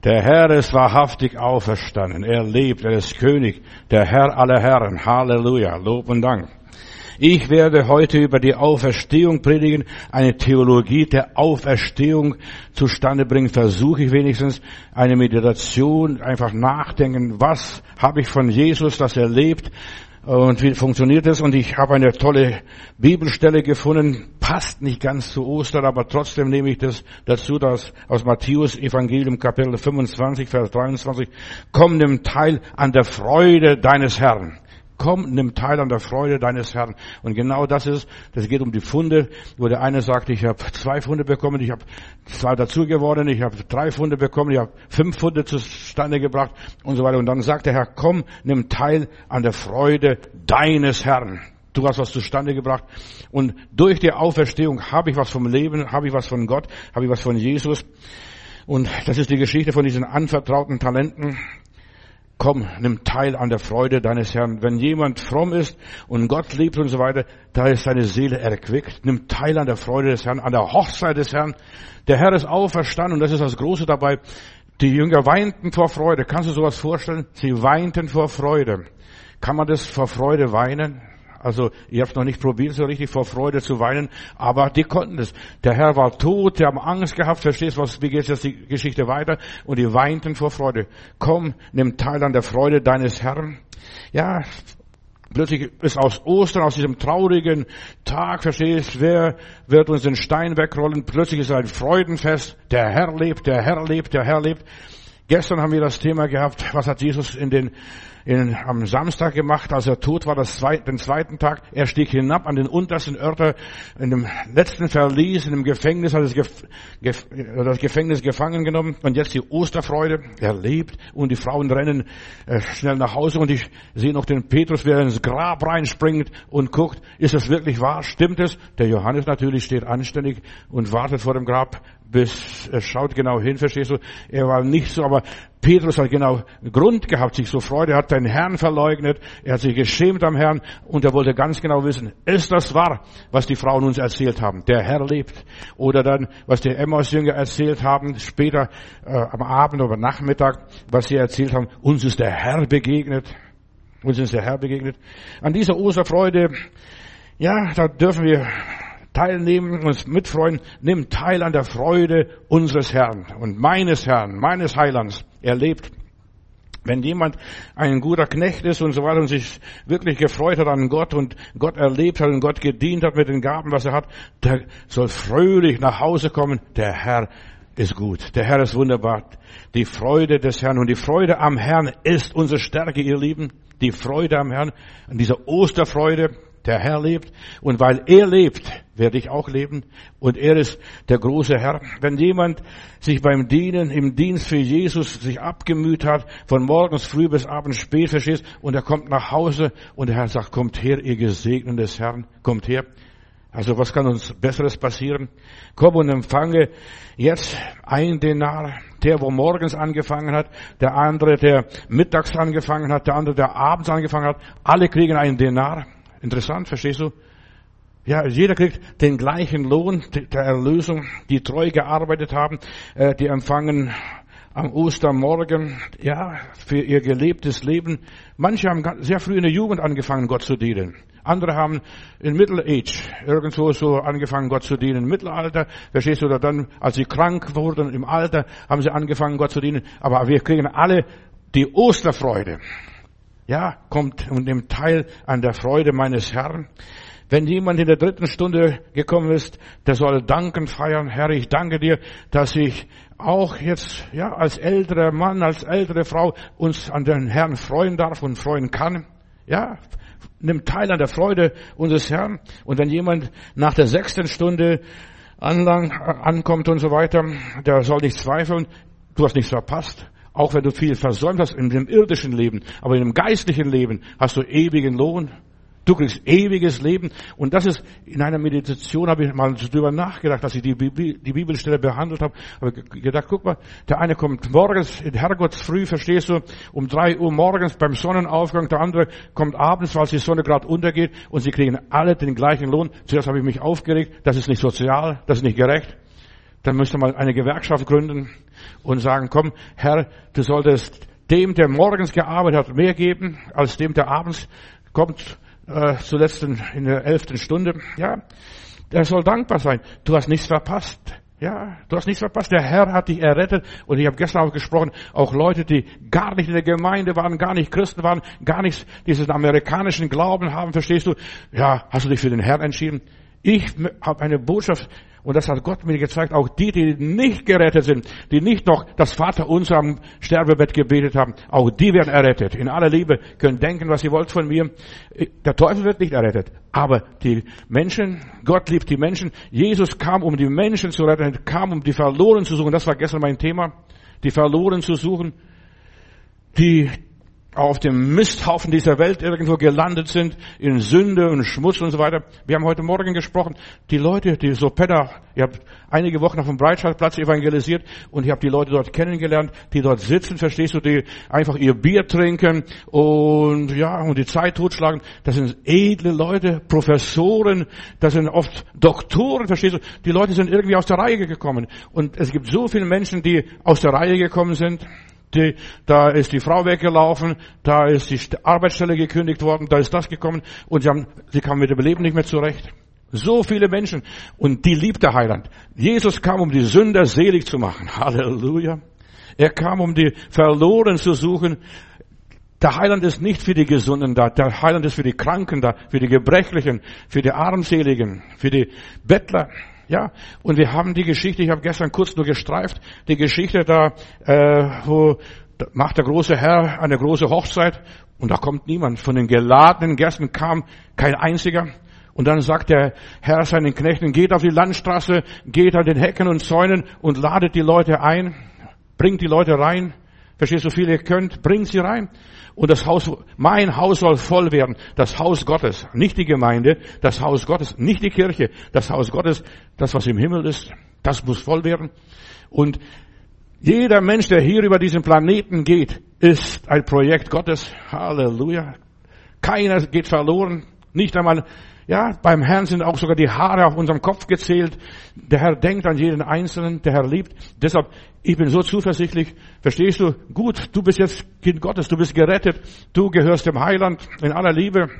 Der Herr ist wahrhaftig auferstanden. Er lebt, er ist König, der Herr aller Herren. Halleluja, Lob und Dank. Ich werde heute über die Auferstehung predigen, eine Theologie der Auferstehung zustande bringen. Versuche ich wenigstens eine Meditation, einfach nachdenken, was habe ich von Jesus, dass er lebt und wie funktioniert es. Und ich habe eine tolle Bibelstelle gefunden, passt nicht ganz zu Ostern, aber trotzdem nehme ich das dazu, dass aus Matthäus Evangelium Kapitel 25, Vers 23, komm, nimm teil an der Freude deines Herrn. Komm, nimm teil an der Freude deines Herrn. Und genau das geht um die Pfunde, wo der eine sagt, ich habe 2 Pfunde bekommen, ich habe 2 dazu geworden, ich habe 3 Pfunde bekommen, ich habe 5 Pfunde zustande gebracht und so weiter. Und dann sagt der Herr, komm, nimm teil an der Freude deines Herrn. Du hast was zustande gebracht. Und durch die Auferstehung habe ich was vom Leben, habe ich was von Gott, habe ich was von Jesus. Und das ist die Geschichte von diesen anvertrauten Talenten. Komm, nimm teil an der Freude deines Herrn. Wenn jemand fromm ist und Gott liebt und so weiter, da ist seine Seele erquickt. Nimm teil an der Freude des Herrn, an der Hochzeit des Herrn. Der Herr ist auferstanden und das ist das Große dabei. Die Jünger weinten vor Freude. Kannst du sowas vorstellen? Sie weinten vor Freude. Kann man das vor Freude weinen? Also, ich habe es noch nicht probiert, so richtig vor Freude zu weinen, aber die konnten es. Der Herr war tot, die haben Angst gehabt, verstehst du, wie geht jetzt die Geschichte weiter? Und die weinten vor Freude. Komm, nimm teil an der Freude deines Herrn. Ja, plötzlich ist aus Ostern, aus diesem traurigen Tag, verstehst, wer wird uns den Stein wegrollen? Plötzlich ist ein Freudenfest. Der Herr lebt, der Herr lebt, der Herr lebt. Gestern haben wir das Thema gehabt, was hat Jesus am Samstag gemacht, als er tot war, den zweiten Tag. Er stieg hinab an den untersten Örter, in dem letzten Verlies, in dem Gefängnis, hat das Gefängnis gefangen genommen. Und jetzt die Osterfreude. Er lebt und die Frauen rennen schnell nach Hause. Und ich sehe noch den Petrus, der ins Grab reinspringt und guckt, ist es wirklich wahr? Stimmt es? Der Johannes natürlich steht anständig und wartet vor dem Grab, bis er schaut genau hin, verstehst du? Er war nicht so, aber Petrus hat genau Grund gehabt, sich so Freude, er hat den Herrn verleugnet, er hat sich geschämt am Herrn und er wollte ganz genau wissen, ist das wahr, was die Frauen uns erzählt haben? Der Herr lebt. Oder dann, was die Emmaus-Jünger erzählt haben, später am Abend oder Nachmittag, was sie erzählt haben, uns ist der Herr begegnet. Uns ist der Herr begegnet. An dieser Osterfreude, ja, da dürfen wir teilnehmen, uns mitfreuen. Nimm teil an der Freude unseres Herrn und meines Herrn, meines Heilands. Er lebt. Wenn jemand ein guter Knecht ist und so weiter und sich wirklich gefreut hat an Gott und Gott erlebt hat und Gott gedient hat mit den Gaben, was er hat, der soll fröhlich nach Hause kommen. Der Herr ist gut. Der Herr ist wunderbar. Die Freude des Herrn und die Freude am Herrn ist unsere Stärke, ihr Lieben. Die Freude am Herrn, an dieser Osterfreude. Der Herr lebt und weil er lebt, werde ich auch leben und er ist der große Herr. Wenn jemand sich beim Dienen, im Dienst für Jesus sich abgemüht hat, von morgens früh bis abends spät, verstehst, und er kommt nach Hause und der Herr sagt, kommt her, ihr Gesegneten des Herrn, kommt her. Also was kann uns Besseres passieren? Komm und empfange jetzt 1 Denar, der, wo morgens angefangen hat, der andere, der mittags angefangen hat, der andere, der abends angefangen hat, alle kriegen 1 Denar. Interessant, verstehst du? Ja, jeder kriegt den gleichen Lohn der Erlösung, die treu gearbeitet haben, die empfangen am Ostermorgen, ja, für ihr gelebtes Leben. Manche haben sehr früh in der Jugend angefangen, Gott zu dienen. Andere haben in Middle Age irgendwo so angefangen, Gott zu dienen. Im Mittelalter, verstehst du, oder dann, als sie krank wurden, im Alter, haben sie angefangen, Gott zu dienen. Aber wir kriegen alle die Osterfreude. Ja, kommt und nimmt teil an der Freude meines Herrn. Wenn jemand in der 3. Stunde gekommen ist, der soll Danken feiern. Herr, ich danke dir, dass ich auch jetzt, ja, als älterer Mann, als ältere Frau uns an den Herrn freuen darf und freuen kann. Ja, nimm teil an der Freude unseres Herrn. Und wenn jemand nach der 6. Stunde ankommt und so weiter, der soll nicht zweifeln, du hast nichts verpasst. Auch wenn du viel versäumt hast in dem irdischen Leben, aber in dem geistlichen Leben hast du ewigen Lohn. Du kriegst ewiges Leben. Und das ist, in einer Meditation habe ich mal darüber nachgedacht, dass ich die Bibelstelle behandelt habe. Habe gedacht, guck mal, der eine kommt morgens in Herrgottsfrüh, verstehst du, um 3 Uhr morgens beim Sonnenaufgang, der andere kommt abends, weil die Sonne gerade untergeht und sie kriegen alle den gleichen Lohn. Zuerst habe ich mich aufgeregt, das ist nicht sozial, das ist nicht gerecht. Dann müsste man eine Gewerkschaft gründen und sagen, komm, Herr, du solltest dem, der morgens gearbeitet hat, mehr geben, als dem, der abends kommt, zuletzt in der 11. Stunde. Ja, der soll dankbar sein. Du hast nichts verpasst. Ja, du hast nichts verpasst. Der Herr hat dich errettet. Und ich habe gestern auch gesprochen, auch Leute, die gar nicht in der Gemeinde waren, gar nicht Christen waren, gar nicht diesen amerikanischen Glauben haben, verstehst du? Ja, hast du dich für den Herrn entschieden? Ich habe eine Botschaft, und das hat Gott mir gezeigt, auch die nicht gerettet sind, die nicht noch das Vaterunser am Sterbebett gebetet haben, auch die werden errettet. In aller Liebe, könnt denken, was ihr wollt von mir. Der Teufel wird nicht errettet. Aber die Menschen, Gott liebt die Menschen. Jesus kam, um die Menschen zu retten, er kam, um die Verlorenen zu suchen. Das war gestern mein Thema. Die Verlorenen zu suchen, die auf dem Misthaufen dieser Welt irgendwo gelandet sind, in Sünde und Schmutz und so weiter. Wir haben heute Morgen gesprochen, die Leute, die so Penner, ich habe einige Wochen auf dem Breitscheidplatz evangelisiert und ich habe die Leute dort kennengelernt, die dort sitzen, verstehst du, die einfach ihr Bier trinken und die Zeit totschlagen. Das sind edle Leute, Professoren, das sind oft Doktoren, verstehst du. Die Leute sind irgendwie aus der Reihe gekommen und es gibt so viele Menschen, die aus der Reihe gekommen sind. Da ist die Frau weggelaufen, da ist die Arbeitsstelle gekündigt worden, da ist das gekommen und sie kamen mit dem Leben nicht mehr zurecht. So viele Menschen und die liebt der Heiland. Jesus kam, um die Sünder selig zu machen. Halleluja. Er kam, um die Verlorenen zu suchen. Der Heiland ist nicht für die Gesunden da, der Heiland ist für die Kranken da, für die Gebrechlichen, für die Armseligen, für die Bettler. Ja, und wir haben die Geschichte, ich habe gestern kurz nur gestreift, die Geschichte da, wo macht der große Herr eine große Hochzeit und da kommt niemand. Von den geladenen Gästen kam kein einziger. Und dann sagt der Herr seinen Knechten, geht auf die Landstraße, geht an den Hecken und Zäunen und ladet die Leute ein, bringt die Leute rein. Verstehst du, so viele ihr könnt, bringt sie rein. Und das Haus, mein Haus soll voll werden. Das Haus Gottes, nicht die Gemeinde, das Haus Gottes, nicht die Kirche, das Haus Gottes, das was im Himmel ist, das muss voll werden. Und jeder Mensch, der hier über diesen Planeten geht, ist ein Projekt Gottes. Halleluja. Keiner geht verloren. Nicht einmal, beim Herrn sind auch sogar die Haare auf unserem Kopf gezählt. Der Herr denkt an jeden Einzelnen, der Herr liebt. Deshalb, ich bin so zuversichtlich. Verstehst du? Gut, du bist jetzt Kind Gottes, du bist gerettet. Du gehörst dem Heiland in aller Liebe.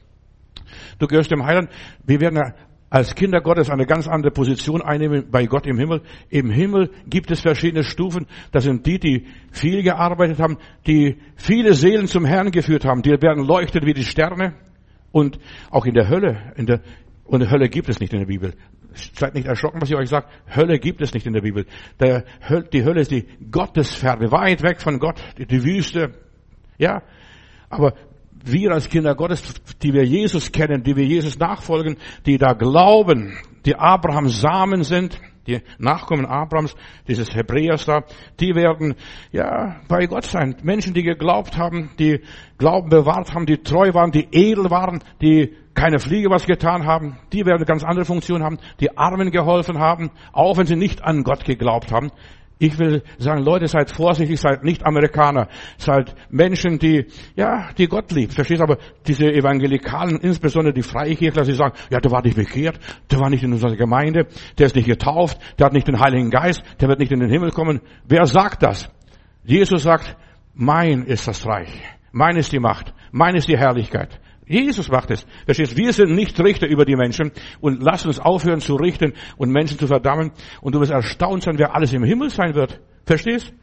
Du gehörst dem Heiland. Wir werden als Kinder Gottes eine ganz andere Position einnehmen bei Gott im Himmel. Im Himmel gibt es verschiedene Stufen. Das sind die viel gearbeitet haben, die viele Seelen zum Herrn geführt haben. Die werden leuchten wie die Sterne. Und auch in der Hölle, und Hölle gibt es nicht in der Bibel. Seid nicht erschrocken, was ich euch sage. Hölle gibt es nicht in der Bibel. Die Hölle ist die Gottesferne, weit weg von Gott, die Wüste. Ja, aber wir als Kinder Gottes, die wir Jesus kennen, die wir Jesus nachfolgen, die da glauben, die Abrahams Samen sind, die Nachkommen Abrahams, dieses Hebräers da, die werden, bei Gott sein. Menschen, die geglaubt haben, die Glauben bewahrt haben, die treu waren, die edel waren, die keine Fliege was getan haben, die werden eine ganz andere Funktion haben, die Armen geholfen haben, auch wenn sie nicht an Gott geglaubt haben. Ich will sagen, Leute, seid vorsichtig, seid nicht Amerikaner, seid Menschen, die Gott liebt. Verstehst du? Aber diese Evangelikalen, insbesondere die Freikirchler, sie sagen, der war nicht bekehrt, der war nicht in unserer Gemeinde, der ist nicht getauft, der hat nicht den Heiligen Geist, der wird nicht in den Himmel kommen. Wer sagt das? Jesus sagt, mein ist das Reich, mein ist die Macht, mein ist die Herrlichkeit. Jesus macht es. Verstehst? Wir sind nicht Richter über die Menschen und lass uns aufhören zu richten und Menschen zu verdammen. Und du wirst erstaunt sein, wer alles im Himmel sein wird. Verstehst?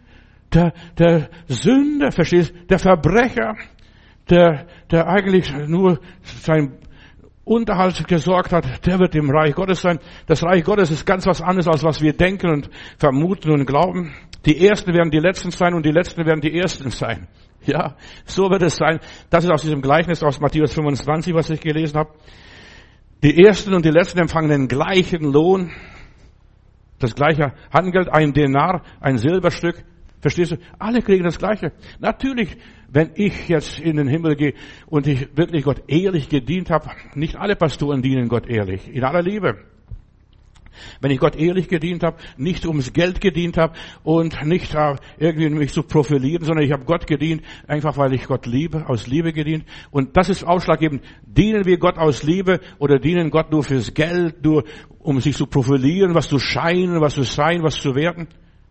Der Sünder, verstehst? Der Verbrecher, der eigentlich nur sein Unterhalt gesorgt hat, der wird im Reich Gottes sein. Das Reich Gottes ist ganz was anderes, als was wir denken und vermuten und glauben. Die Ersten werden die Letzten sein und die Letzten werden die Ersten sein. Ja, so wird es sein. Das ist aus diesem Gleichnis aus Matthäus 25, was ich gelesen habe. Die Ersten und die Letzten empfangen den gleichen Lohn, das gleiche Handgeld, ein Denar, ein Silberstück. Verstehst du? Alle kriegen das Gleiche. Natürlich, wenn ich jetzt in den Himmel gehe und ich wirklich Gott ehrlich gedient habe, nicht alle Pastoren dienen Gott ehrlich, in aller Liebe. Wenn ich Gott ehrlich gedient habe, nicht ums Geld gedient habe und nicht irgendwie mich zu profilieren, sondern ich habe Gott gedient, einfach weil ich Gott liebe, aus Liebe gedient. Und das ist ausschlaggebend. Dienen wir Gott aus Liebe oder dienen Gott nur fürs Geld, nur um sich zu profilieren, was zu scheinen, was zu sein, was zu werden?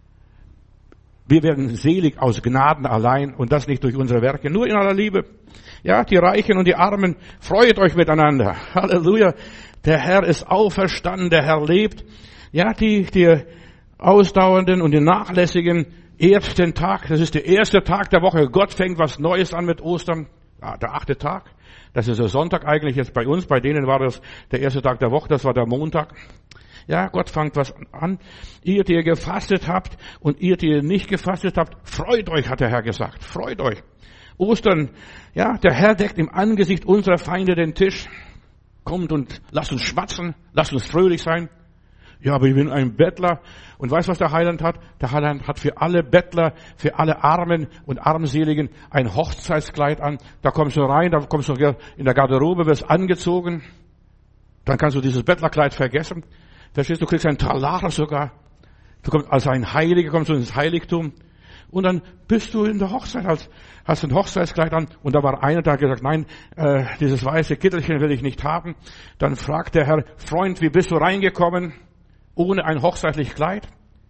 Wir werden selig aus Gnaden allein und das nicht durch unsere Werke, nur in aller Liebe. Ja, die Reichen und die Armen, freut euch miteinander. Halleluja. Der Herr ist auferstanden, der Herr lebt. Ja, die Ausdauernden und die Nachlässigen ehrt den Tag. Das ist der erste Tag der Woche. Gott fängt was Neues an mit Ostern. Ja, der 8. Tag. Das ist der Sonntag eigentlich jetzt bei uns. Bei denen war das der erste Tag der Woche. Das war der Montag. Ja, Gott fängt was an. Ihr, die ihr gefastet habt und ihr, die ihr nicht gefastet habt, freut euch, hat der Herr gesagt. Freut euch. Ostern, ja, der Herr deckt im Angesicht unserer Feinde den Tisch. Kommt und lasst uns schwatzen, lasst uns fröhlich sein. Ja, aber ich bin ein Bettler. Und weißt du, was der Heiland hat? Der Heiland hat für alle Bettler, für alle Armen und Armseligen ein Hochzeitskleid an. Da kommst du rein, da kommst du in der Garderobe, wirst angezogen. Dann kannst du dieses Bettlerkleid vergessen. Verstehst du, kriegst einen Talar sogar. Du kommst als ein Heiliger, kommst du ins Heiligtum. Und dann bist du in der Hochzeit, hast ein Hochzeitskleid an. Und da war einer, der hat gesagt, nein, dieses weiße Kittelchen will ich nicht haben. Dann fragt der Herr, Freund, wie bist du reingekommen ohne ein hochzeitliches Kleid?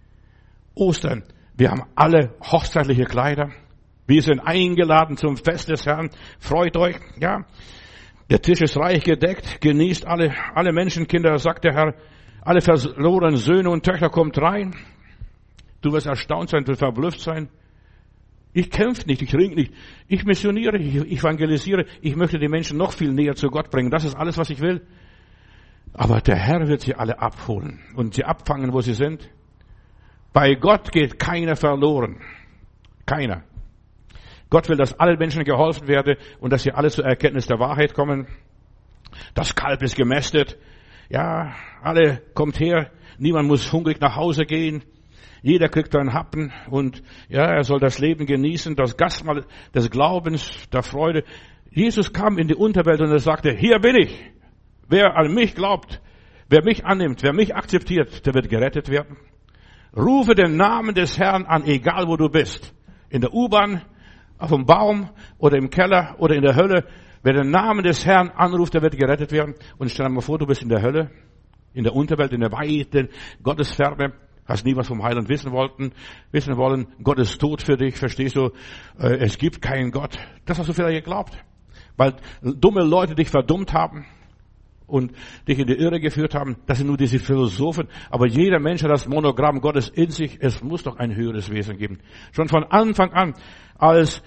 Ostern, wir haben alle hochzeitliche Kleider. Wir sind eingeladen zum Fest des Herrn. Freut euch, ja. Der Tisch ist reich gedeckt, genießt alle Menschenkinder, sagt der Herr. Alle verlorenen Söhne und Töchter kommt rein. Du wirst erstaunt sein, du wirst verblüfft sein. Ich kämpfe nicht, ich ringe nicht. Ich missioniere, ich evangelisiere. Ich möchte die Menschen noch viel näher zu Gott bringen. Das ist alles, was ich will. Aber der Herr wird sie alle abholen und sie abfangen, wo sie sind. Bei Gott geht keiner verloren. Keiner. Gott will, dass allen Menschen geholfen werden und dass sie alle zur Erkenntnis der Wahrheit kommen. Das Kalb ist gemästet. Ja, alle kommt her. Niemand muss hungrig nach Hause gehen. Jeder kriegt einen Happen und ja, er soll das Leben genießen, das Gastmahl des Glaubens, der Freude. Jesus kam in die Unterwelt und er sagte, hier bin ich. Wer an mich glaubt, wer mich annimmt, wer mich akzeptiert, der wird gerettet werden. Rufe den Namen des Herrn an, egal wo du bist. In der U-Bahn, auf dem Baum oder im Keller oder in der Hölle. Wer den Namen des Herrn anruft, der wird gerettet werden. Und stell dir mal vor, du bist in der Hölle, in der Unterwelt, in der weiten Gottesferne. Hast nie was vom Heiland wissen wollen. Gott ist tot für dich, verstehst du? Es gibt keinen Gott. Das hast du vielleicht geglaubt. Weil dumme Leute dich verdummt haben und dich in die Irre geführt haben. Das sind nur diese Philosophen. Aber jeder Mensch hat das Monogramm Gottes in sich. Es muss doch ein höheres Wesen geben. Schon von Anfang an, als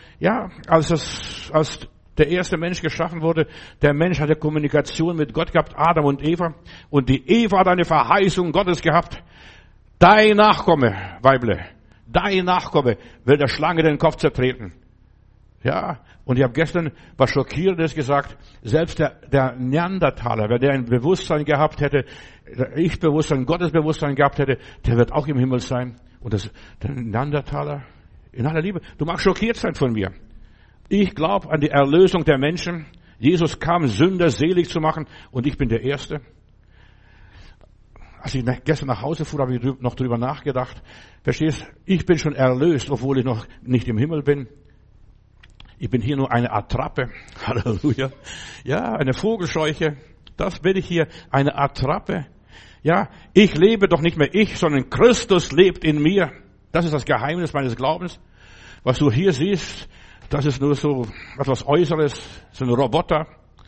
der erste Mensch geschaffen wurde, der Mensch hatte Kommunikation mit Gott gehabt, Adam und Eva. Und die Eva hat eine Verheißung Gottes gehabt. Dein Nachkomme, Weible, dein Nachkomme will der Schlange den Kopf zertreten. Ja, und ich habe gestern was Schockierendes gesagt. Selbst der Neandertaler, wenn der ein Bewusstsein gehabt hätte, Ich-Bewusstsein, Gottesbewusstsein gehabt hätte, der wird auch im Himmel sein. Und der Neandertaler, in aller Liebe, du magst schockiert sein von mir. Ich glaube an die Erlösung der Menschen. Jesus kam, Sünder selig zu machen, und ich bin der Erste. Als ich gestern nach Hause fuhr, habe ich noch drüber nachgedacht. Verstehst? Ich bin schon erlöst, obwohl ich noch nicht im Himmel bin. Ich bin hier nur eine Attrappe. Halleluja. Ja, eine Vogelscheuche. Das bin ich hier. Eine Attrappe. Ja, ich lebe doch nicht mehr ich, sondern Christus lebt in mir. Das ist das Geheimnis meines Glaubens. Was du hier siehst, das ist nur so etwas Äußeres, so ein Roboter.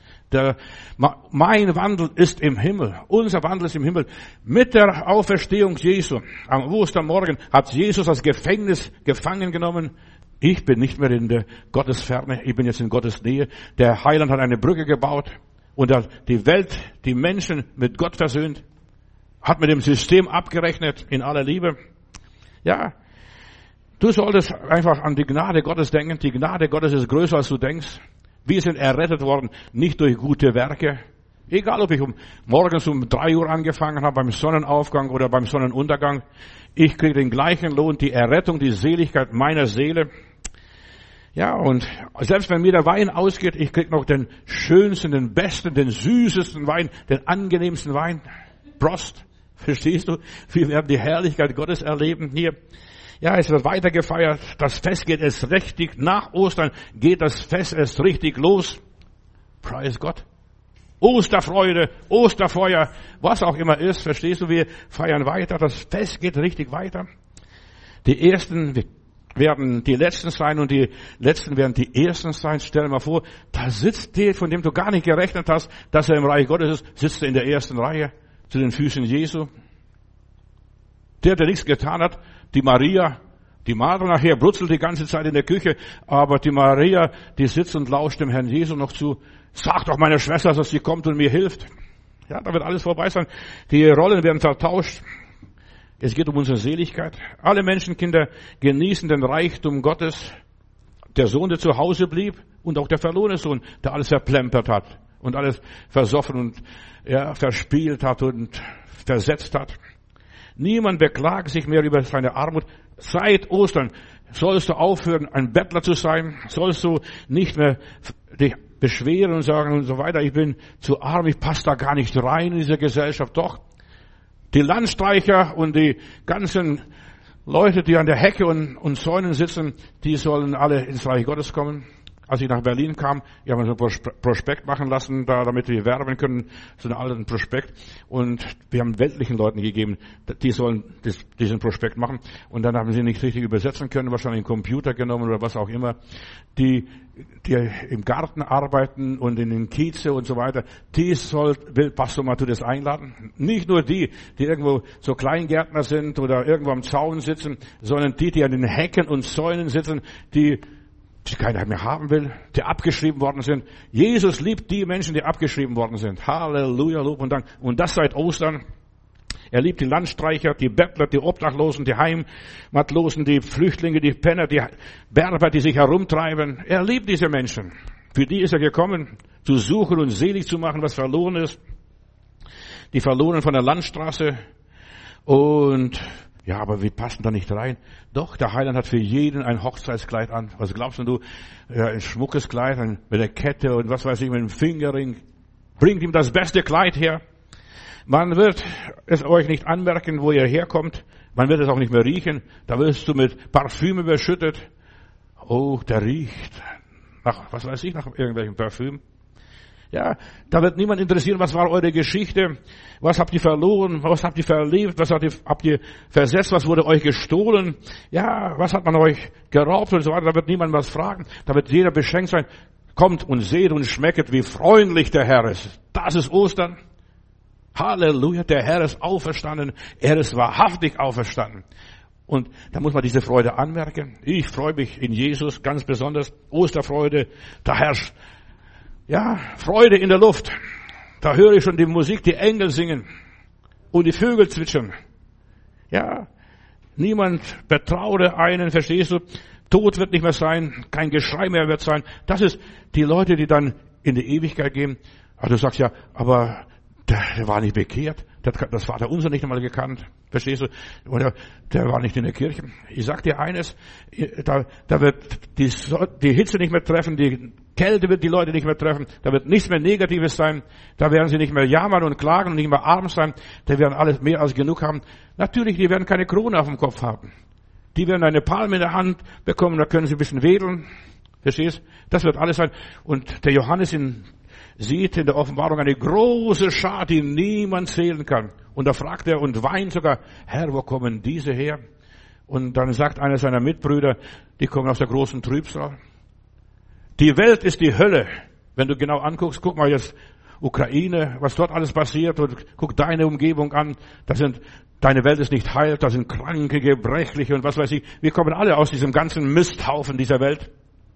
Mein Wandel ist im Himmel. Unser Wandel ist im Himmel. Mit der Auferstehung Jesu am Ostermorgen hat Jesus das Gefängnis gefangen genommen. Ich bin nicht mehr in der Gottesferne. Ich bin jetzt in Gottes Nähe. Der Heiland hat eine Brücke gebaut und hat die Welt, die Menschen mit Gott versöhnt. Hat mit dem System abgerechnet in aller Liebe. Ja, du solltest einfach an die Gnade Gottes denken. Die Gnade Gottes ist größer, als du denkst. Wir sind errettet worden, nicht durch gute Werke. Egal, ob ich morgens um 3 Uhr angefangen habe, beim Sonnenaufgang oder beim Sonnenuntergang. Ich kriege den gleichen Lohn, die Errettung, die Seligkeit meiner Seele. Ja, und selbst wenn mir der Wein ausgeht, ich kriege noch den schönsten, den besten, den süßesten Wein, den angenehmsten Wein. Prost. Verstehst du? Wir werden die Herrlichkeit Gottes erleben hier. Ja, es wird weiter gefeiert. Das Fest geht erst richtig. Nach Ostern geht das Fest erst richtig los. Preis Gott. Osterfreude, Osterfeuer, was auch immer ist. Verstehst du? Wir feiern weiter. Das Fest geht richtig weiter. Die Ersten werden die Letzten sein und die Letzten werden die Ersten sein. Stell dir mal vor, da sitzt der, von dem du gar nicht gerechnet hast, dass er im Reich Gottes ist, sitzt er in der ersten Reihe zu den Füßen Jesu. Der nichts getan hat, die Maria, die Martha nachher brutzelt die ganze Zeit in der Küche, aber die Maria, die sitzt und lauscht dem Herrn Jesu noch zu. Sag doch meiner Schwester, dass sie kommt und mir hilft. Ja, da wird alles vorbei sein. Die Rollen werden vertauscht. Es geht um unsere Seligkeit. Alle Menschenkinder genießen den Reichtum Gottes. Der Sohn, der zu Hause blieb, und auch der verlorene Sohn, der alles verplempert hat und alles versoffen und verspielt hat und versetzt hat. Niemand beklagt sich mehr über seine Armut. Seit Ostern sollst du aufhören, ein Bettler zu sein. Sollst du nicht mehr dich beschweren und sagen und so weiter, ich bin zu arm, ich passe da gar nicht rein in diese Gesellschaft. Doch, die Landstreicher und die ganzen Leute, die an der Hecke und Zäunen sitzen, die sollen alle ins Reich Gottes kommen. Als ich nach Berlin kam, ich habe so ein Prospekt machen lassen, damit wir werben können, so einen alten Prospekt. Und wir haben weltlichen Leuten gegeben, die sollen diesen Prospekt machen. Und dann haben sie nicht richtig übersetzen können, wahrscheinlich einen Computer genommen oder was auch immer. Die im Garten arbeiten und in den Kieze und so weiter, will Pastor Matthäus einladen. Nicht nur die irgendwo so Kleingärtner sind oder irgendwo am Zaun sitzen, sondern die an den Hecken und Zäunen sitzen, die keiner mehr haben will, die abgeschrieben worden sind. Jesus liebt die Menschen, die abgeschrieben worden sind. Halleluja, Lob und Dank. Und das seit Ostern. Er liebt die Landstreicher, die Bettler, die Obdachlosen, die Heimatlosen, die Flüchtlinge, die Penner, die Berber, die sich herumtreiben. Er liebt diese Menschen. Für die ist er gekommen, zu suchen und selig zu machen, was verloren ist. Die Verlorenen von der Landstraße. Und ja, aber wir passen da nicht rein. Doch, der Heiland hat für jeden ein Hochzeitskleid an. Was glaubst du? Ja, ein schmuckes Kleid mit der Kette und was weiß ich, mit dem Fingerring. Bringt ihm das beste Kleid her. Man wird es euch nicht anmerken, wo ihr herkommt. Man wird es auch nicht mehr riechen. Da wirst du mit Parfüm überschüttet. Oh, der riecht nach, was weiß ich, nach irgendwelchem Parfüm. Ja, da wird niemand interessieren, was war eure Geschichte, was habt ihr verloren, was habt ihr verlebt, was habt ihr versetzt, was wurde euch gestohlen, ja, was hat man euch geraubt und so weiter. Da wird niemand was fragen, da wird jeder beschenkt sein. Kommt und seht und schmecket, wie freundlich der Herr ist. Das ist Ostern. Halleluja, der Herr ist auferstanden, er ist wahrhaftig auferstanden. Und da muss man diese Freude anmerken. Ich freue mich in Jesus ganz besonders. Osterfreude, da herrscht Freude in der Luft. Da höre ich schon die Musik, die Engel singen und die Vögel zwitschern. Ja, niemand betraure einen, verstehst du? Tod wird nicht mehr sein, kein Geschrei mehr wird sein. Das ist die Leute, die dann in die Ewigkeit gehen. Aber du sagst ja, aber der war nicht bekehrt. Das Vaterunser nicht einmal gekannt. Verstehst du? Oder der war nicht in der Kirche. Ich sag dir eines, da wird die Hitze nicht mehr treffen, die Kälte wird die Leute nicht mehr treffen, da wird nichts mehr Negatives sein, da werden sie nicht mehr jammern und klagen und nicht mehr arm sein, da werden alles mehr als genug haben. Natürlich, die werden keine Krone auf dem Kopf haben. Die werden eine Palme in der Hand bekommen, da können sie ein bisschen wedeln. Verstehst? Das wird alles sein. Und der Johannes sieht in der Offenbarung eine große Schar, die niemand zählen kann. Und da fragt er und weint sogar, Herr, wo kommen diese her? Und dann sagt einer seiner Mitbrüder, die kommen aus der großen Trübsal. Die Welt ist die Hölle. Wenn du genau anguckst, guck mal jetzt Ukraine, was dort alles passiert, und guck deine Umgebung an. Deine Welt ist nicht heil, da sind Kranke, Gebrechliche und was weiß ich. Wir kommen alle aus diesem ganzen Misthaufen dieser Welt.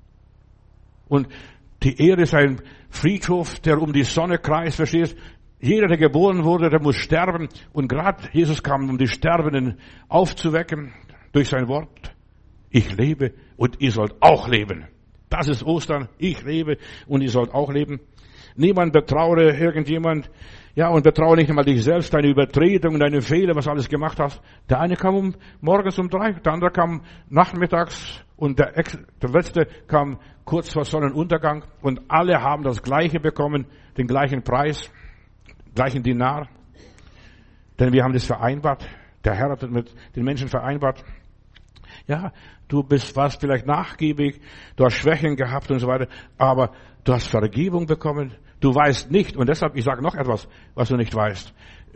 Und die Erde ist ein Friedhof, der um die Sonne kreist, verstehst? Jeder, der geboren wurde, der muss sterben. Und gerade Jesus kam, um die Sterbenden aufzuwecken durch sein Wort. Ich lebe und ihr sollt auch leben. Das ist Ostern. Ich lebe und ihr sollt auch leben. Niemand betraue irgendjemand. Ja, und betraue nicht einmal dich selbst, deine Übertretung, deine Fehler, was alles gemacht hast. Der eine kam morgens um 3, der andere kam nachmittags und der letzte kam kurz vor Sonnenuntergang. Und alle haben das Gleiche bekommen, den gleichen Preis, gleichen Dinar. Denn wir haben das vereinbart. Der Herr hat mit den Menschen vereinbart. Ja, warst vielleicht nachgiebig, du hast Schwächen gehabt und so weiter, aber du hast Vergebung bekommen. Du weißt nicht, und deshalb, ich sage noch etwas, was du nicht weißt.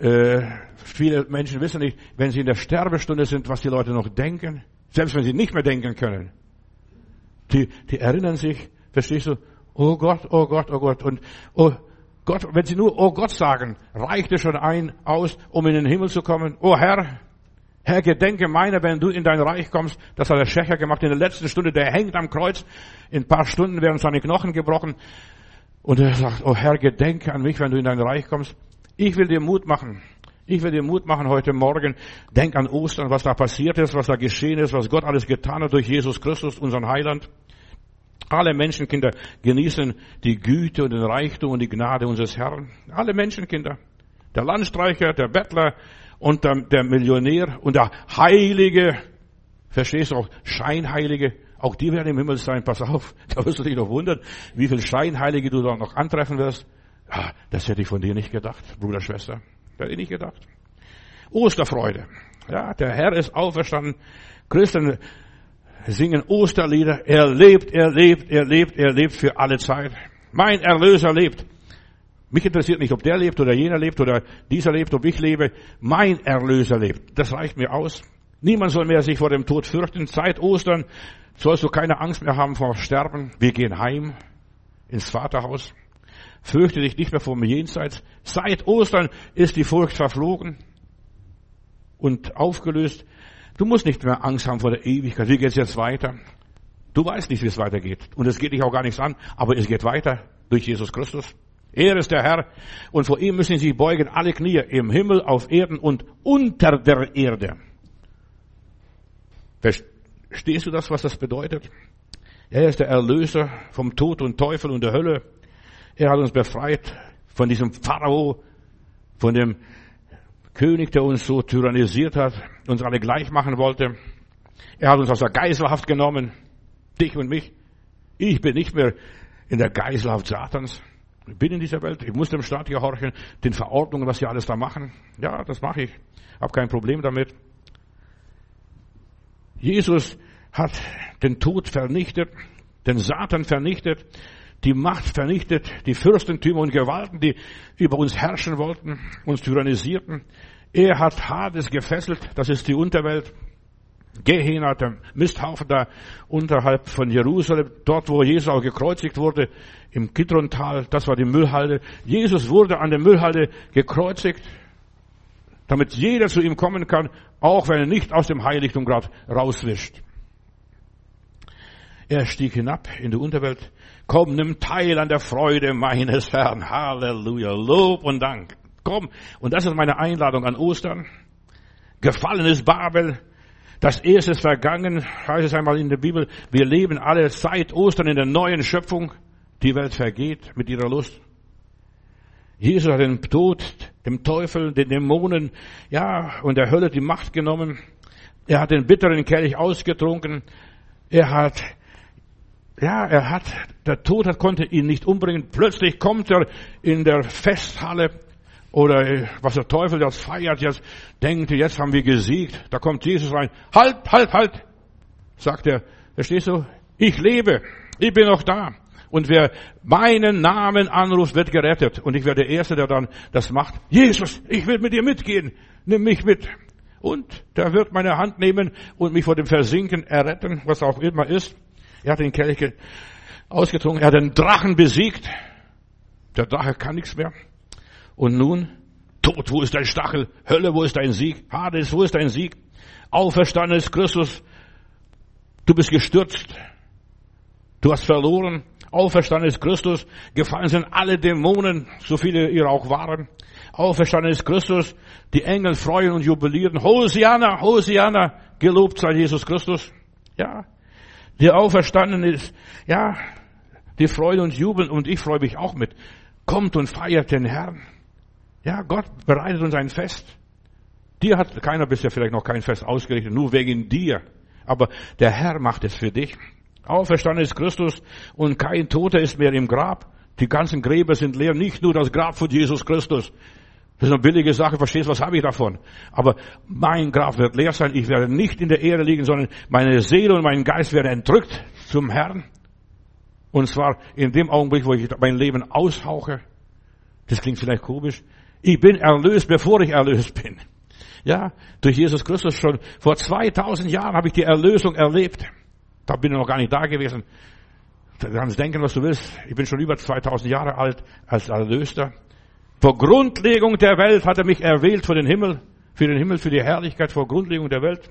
Viele Menschen wissen nicht, wenn sie in der Sterbestunde sind, was die Leute noch denken. Selbst wenn sie nicht mehr denken können. Die erinnern sich, verstehst du, oh Gott, oh Gott, oh Gott. Und oh Gott, wenn sie nur oh Gott sagen, reicht es schon aus, um in den Himmel zu kommen. Oh Herr, gedenke meiner, wenn du in dein Reich kommst. Das hat der Schächer gemacht in der letzten Stunde. Der hängt am Kreuz. In ein paar Stunden werden seine Knochen gebrochen. Und er sagt, oh Herr, gedenke an mich, wenn du in dein Reich kommst. Ich will dir Mut machen. Ich will dir Mut machen heute Morgen. Denk an Ostern, was da passiert ist, was da geschehen ist, was Gott alles getan hat durch Jesus Christus, unseren Heiland. Alle Menschenkinder genießen die Güte und den Reichtum und die Gnade unseres Herrn. Alle Menschenkinder. Der Landstreicher, der Bettler und der Millionär und der Heilige. Verstehst du auch? Scheinheilige. Auch die werden im Himmel sein. Pass auf. Da wirst du dich noch wundern, wie viele Scheinheilige du da noch antreffen wirst. Ja, das hätte ich von dir nicht gedacht, Bruder, Schwester. Das hätte ich nicht gedacht. Osterfreude. Ja, der Herr ist auferstanden. Christen singen Osterlieder. Er lebt, er lebt, er lebt, er lebt für alle Zeit. Mein Erlöser lebt. Mich interessiert nicht, ob der lebt oder jener lebt oder dieser lebt, ob ich lebe. Mein Erlöser lebt. Das reicht mir aus. Niemand soll mehr sich vor dem Tod fürchten. Seit Ostern sollst du keine Angst mehr haben vor Sterben. Wir gehen heim ins Vaterhaus. Fürchte dich nicht mehr vom Jenseits. Seit Ostern ist die Furcht verflogen und aufgelöst. Du musst nicht mehr Angst haben vor der Ewigkeit. Wie geht's jetzt weiter? Du weißt nicht, wie es weitergeht. Und es geht dich auch gar nichts an. Aber es geht weiter durch Jesus Christus. Er ist der Herr. Und vor ihm müssen sich beugen alle Knie im Himmel, auf Erden und unter der Erde. Verstehst du das, was das bedeutet? Er ist der Erlöser vom Tod und Teufel und der Hölle. Er hat uns befreit von diesem Pharao, von dem König, der uns so tyrannisiert hat, uns alle gleich machen wollte. Er hat uns aus der Geiselhaft genommen, dich und mich. Ich bin nicht mehr in der Geiselhaft Satans. Ich bin in dieser Welt. Ich muss dem Staat gehorchen, den Verordnungen, was sie alles da machen. Ja, das mache ich. Hab kein Problem damit. Jesus hat den Tod vernichtet, den Satan vernichtet, die Macht vernichtet, die Fürstentümer und Gewalten, die über uns herrschen wollten, uns tyrannisierten. Er hat Hades gefesselt, das ist die Unterwelt. Gehenna, der Misthaufen da unterhalb von Jerusalem, dort wo Jesus auch gekreuzigt wurde, im Kidrontal, das war die Müllhalde. Jesus wurde an der Müllhalde gekreuzigt, damit jeder zu ihm kommen kann, auch wenn er nicht aus dem Heiligtum gerade rauswischt. Er stieg hinab in die Unterwelt. Komm, nimm teil an der Freude meines Herrn. Halleluja. Lob und Dank. Komm. Und das ist meine Einladung an Ostern. Gefallen ist Babel. Das erste ist vergangen, heißt es einmal in der Bibel. Wir leben alle seit Ostern in der neuen Schöpfung. Die Welt vergeht mit ihrer Lust. Jesus hat dem Tod, dem Teufel, den Dämonen, ja, und der Hölle die Macht genommen. Er hat den bitteren Kelch ausgetrunken. Der Tod konnte ihn nicht umbringen. Plötzlich kommt er in der Festhalle oder was der Teufel das feiert, jetzt denkt er, jetzt haben wir gesiegt. Da kommt Jesus rein. Halt, sagt er. Verstehst du? Ich lebe. Ich bin noch da. Und wer meinen Namen anruft, wird gerettet. Und ich werde der Erste, der dann das macht. Jesus, ich will mit dir mitgehen. Nimm mich mit. Und der wird meine Hand nehmen und mich vor dem Versinken erretten, was auch immer ist. Er hat den Kelch ausgetrunken. Er hat den Drachen besiegt. Der Drache kann nichts mehr. Und nun, Tod, wo ist dein Stachel? Hölle, wo ist dein Sieg? Hades, wo ist dein Sieg? Auferstanden ist Christus. Du bist gestürzt. Du hast verloren. Auferstanden ist Christus. Gefallen sind alle Dämonen, so viele ihr auch waren. Auferstanden ist Christus. Die Engel freuen und jubilieren. Hosianna, Hosianna, gelobt sei Jesus Christus. Ja, der Auferstanden ist, ja, die freuen und jubeln und ich freue mich auch mit. Kommt und feiert den Herrn. Ja, Gott bereitet uns ein Fest. Dir hat keiner bisher vielleicht noch kein Fest ausgerichtet, nur wegen dir. Aber der Herr macht es für dich. Auferstanden ist Christus und kein Toter ist mehr im Grab. Die ganzen Gräber sind leer, nicht nur das Grab von Jesus Christus. Das ist eine billige Sache, verstehst du, was habe ich davon? Aber mein Grab wird leer sein, ich werde nicht in der Erde liegen, sondern meine Seele und mein Geist werden entrückt zum Herrn. Und zwar in dem Augenblick, wo ich mein Leben aushauche. Das klingt vielleicht komisch. Ich bin erlöst, bevor ich erlöst bin. Ja, durch Jesus Christus schon vor 2000 Jahren habe ich die Erlösung erlebt. Da bin ich noch gar nicht da gewesen. Du kannst denken, was du willst. Ich bin schon über 2000 Jahre alt als Erlöster. Vor Grundlegung der Welt hat er mich erwählt für den Himmel, für die Herrlichkeit, vor Grundlegung der Welt.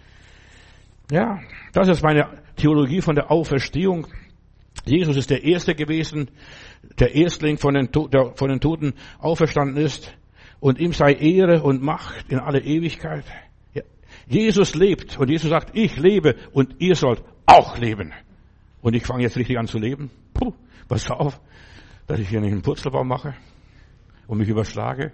Ja, das ist meine Theologie von der Auferstehung. Jesus ist der Erste gewesen, der Erstling von den Toten auferstanden ist. Und ihm sei Ehre und Macht in alle Ewigkeit. Ja. Jesus lebt und Jesus sagt, ich lebe und ihr sollt auch leben. Und ich fange jetzt richtig an zu leben. Puh, pass auf, dass ich hier nicht einen Purzelbaum mache und mich überschlage.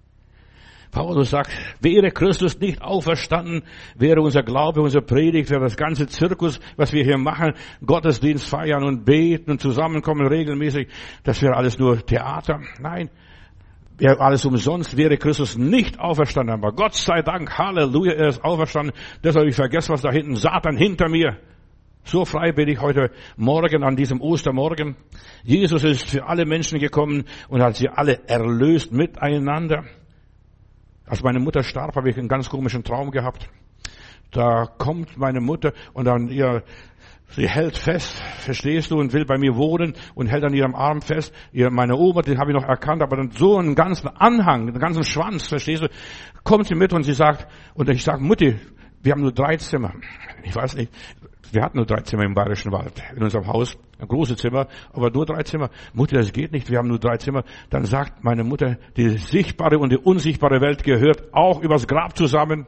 Paulus sagt, wäre Christus nicht auferstanden, wäre unser Glaube, unsere Predigt, wäre das ganze Zirkus, was wir hier machen, Gottesdienst feiern und beten und zusammenkommen regelmäßig, das wäre alles nur Theater. Nein, wäre alles umsonst, wäre Christus nicht auferstanden. Aber Gott sei Dank, Halleluja, er ist auferstanden. Deshalb habe ich vergessen, was da hinten, Satan hinter mir. So frei bin ich heute Morgen, an diesem Ostermorgen. Jesus ist für alle Menschen gekommen und hat sie alle erlöst miteinander. Als meine Mutter starb, habe ich einen ganz komischen Traum gehabt. Da kommt meine Mutter und dann sie hält fest, verstehst du, und will bei mir wohnen und hält an ihrem Arm fest. Meine Oma, die habe ich noch erkannt, aber dann so einen ganzen Anhang, einen ganzen Schwanz, verstehst du, kommt sie mit und sie sagt, und ich sage, Mutti, wir haben nur 3 Zimmer. Ich weiß nicht, wir hatten nur 3 Zimmer im Bayerischen Wald, in unserem Haus, ein großes Zimmer, aber nur 3 Zimmer. Mutter, das geht nicht, wir haben nur 3 Zimmer. Dann sagt meine Mutter, die sichtbare und die unsichtbare Welt gehört auch übers Grab zusammen.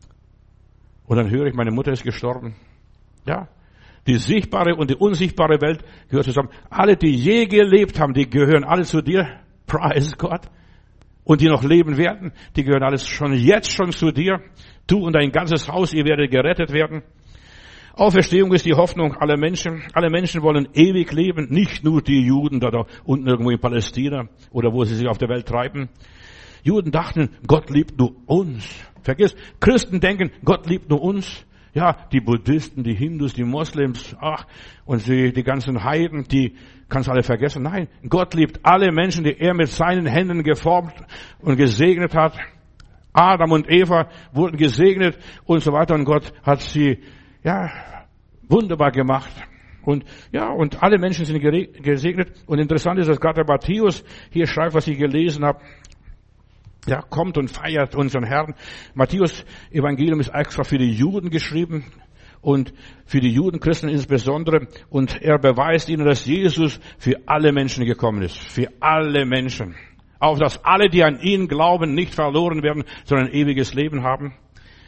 Und dann höre ich, meine Mutter ist gestorben. Ja, die sichtbare und die unsichtbare Welt gehört zusammen. Alle, die je gelebt haben, die gehören alle zu dir. Praise Gott. Und die noch leben werden, die gehören alles jetzt schon zu dir. Du und dein ganzes Haus, ihr werdet gerettet werden. Auferstehung ist die Hoffnung aller Menschen. Alle Menschen wollen ewig leben, nicht nur die Juden da unten irgendwo in Palästina oder wo sie sich auf der Welt treiben. Juden dachten, Gott liebt nur uns. Vergiss, Christen denken, Gott liebt nur uns. Ja, die Buddhisten, die Hindus, die Moslems, und die ganzen Heiden, die kannst du alle vergessen. Nein, Gott liebt alle Menschen, die er mit seinen Händen geformt und gesegnet hat. Adam und Eva wurden gesegnet und so weiter und Gott hat sie wunderbar gemacht. Und alle Menschen sind gesegnet. Und interessant ist, dass gerade der Matthäus hier schreibt, was ich gelesen habe. Ja, kommt und feiert unseren Herrn. Matthäus Evangelium ist extra für die Juden geschrieben und für die Judenchristen insbesondere. Und er beweist ihnen, dass Jesus für alle Menschen gekommen ist. Für alle Menschen. Auf dass alle, die an ihn glauben, nicht verloren werden, sondern ein ewiges Leben haben.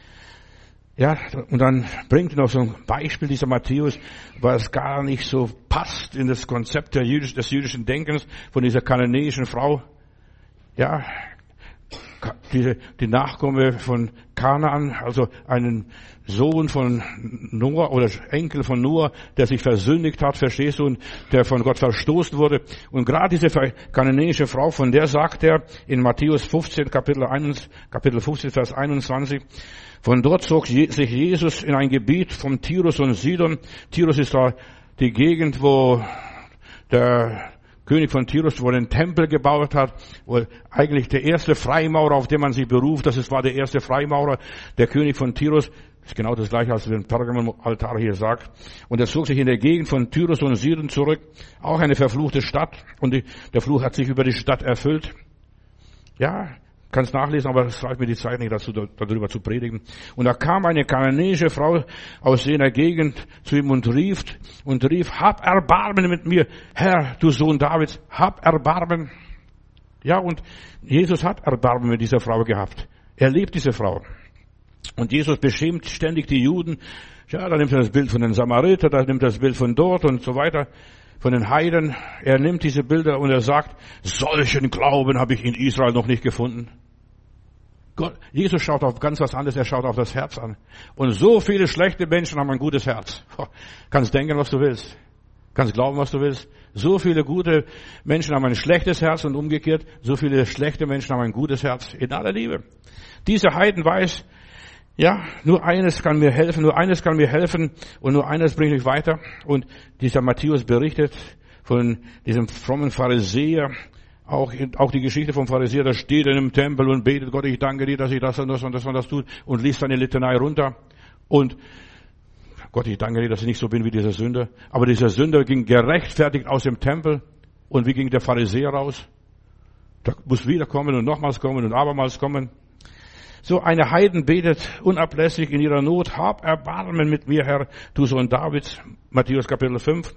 Ja, und dann bringt er noch so ein Beispiel, dieser Matthäus, was gar nicht so passt in das Konzept des jüdischen Denkens von dieser kananäischen Frau. Ja, die Nachkomme von Kanaan, also einen Sohn von Noah oder Enkel von Noah, der sich versündigt hat, verstehst du, und der von Gott verstoßen wurde. Und gerade diese kananäische Frau, von der sagt er in Matthäus 15, Kapitel 15, Vers 21, von dort zog sich Jesus in ein Gebiet von Tyrus und Sidon. Tyrus ist da die Gegend, wo der König von Tyrus, wo er den Tempel gebaut hat, wo eigentlich der erste Freimaurer, auf den man sich beruft, war der erste Freimaurer, der König von Tyrus. Das ist genau das gleiche, als der Pergamon-Altar hier sagt. Und er zog sich in der Gegend von Tyrus und Sidon zurück, auch eine verfluchte Stadt. Und der Fluch hat sich über die Stadt erfüllt. Ja, kannst nachlesen, aber es reicht mir die Zeit nicht dazu, darüber zu predigen. Und da kam eine kananäische Frau aus jener Gegend zu ihm und rief, hab Erbarmen mit mir, Herr, du Sohn Davids, hab Erbarmen. Ja, und Jesus hat Erbarmen mit dieser Frau gehabt. Er liebt diese Frau. Und Jesus beschämt ständig die Juden. Ja, da nimmt er das Bild von den Samaritern, da nimmt er das Bild von dort und so weiter, von den Heiden. Er nimmt diese Bilder und er sagt, solchen Glauben habe ich in Israel noch nicht gefunden. Jesus schaut auf ganz was anderes, er schaut auf das Herz an. Und so viele schlechte Menschen haben ein gutes Herz. Kannst denken, was du willst. Kannst glauben, was du willst. So viele gute Menschen haben ein schlechtes Herz und umgekehrt, so viele schlechte Menschen haben ein gutes Herz in aller Liebe. Dieser Heiden weiß, ja, nur eines kann mir helfen und nur eines bringt mich weiter. Und dieser Matthäus berichtet von diesem frommen Pharisäer, auch die Geschichte vom Pharisäer, da steht in einem Tempel und betet, Gott, ich danke dir, dass ich das und das und das und das tut und liest seine Litanei runter. Und Gott, ich danke dir, dass ich nicht so bin wie dieser Sünder. Aber dieser Sünder ging gerechtfertigt aus dem Tempel. Und wie ging der Pharisäer raus? Da muss wiederkommen und nochmals kommen und abermals kommen. So eine Heiden betet unablässig in ihrer Not, hab Erbarmen mit mir, Herr, du Sohn Davids. Matthäus Kapitel 5.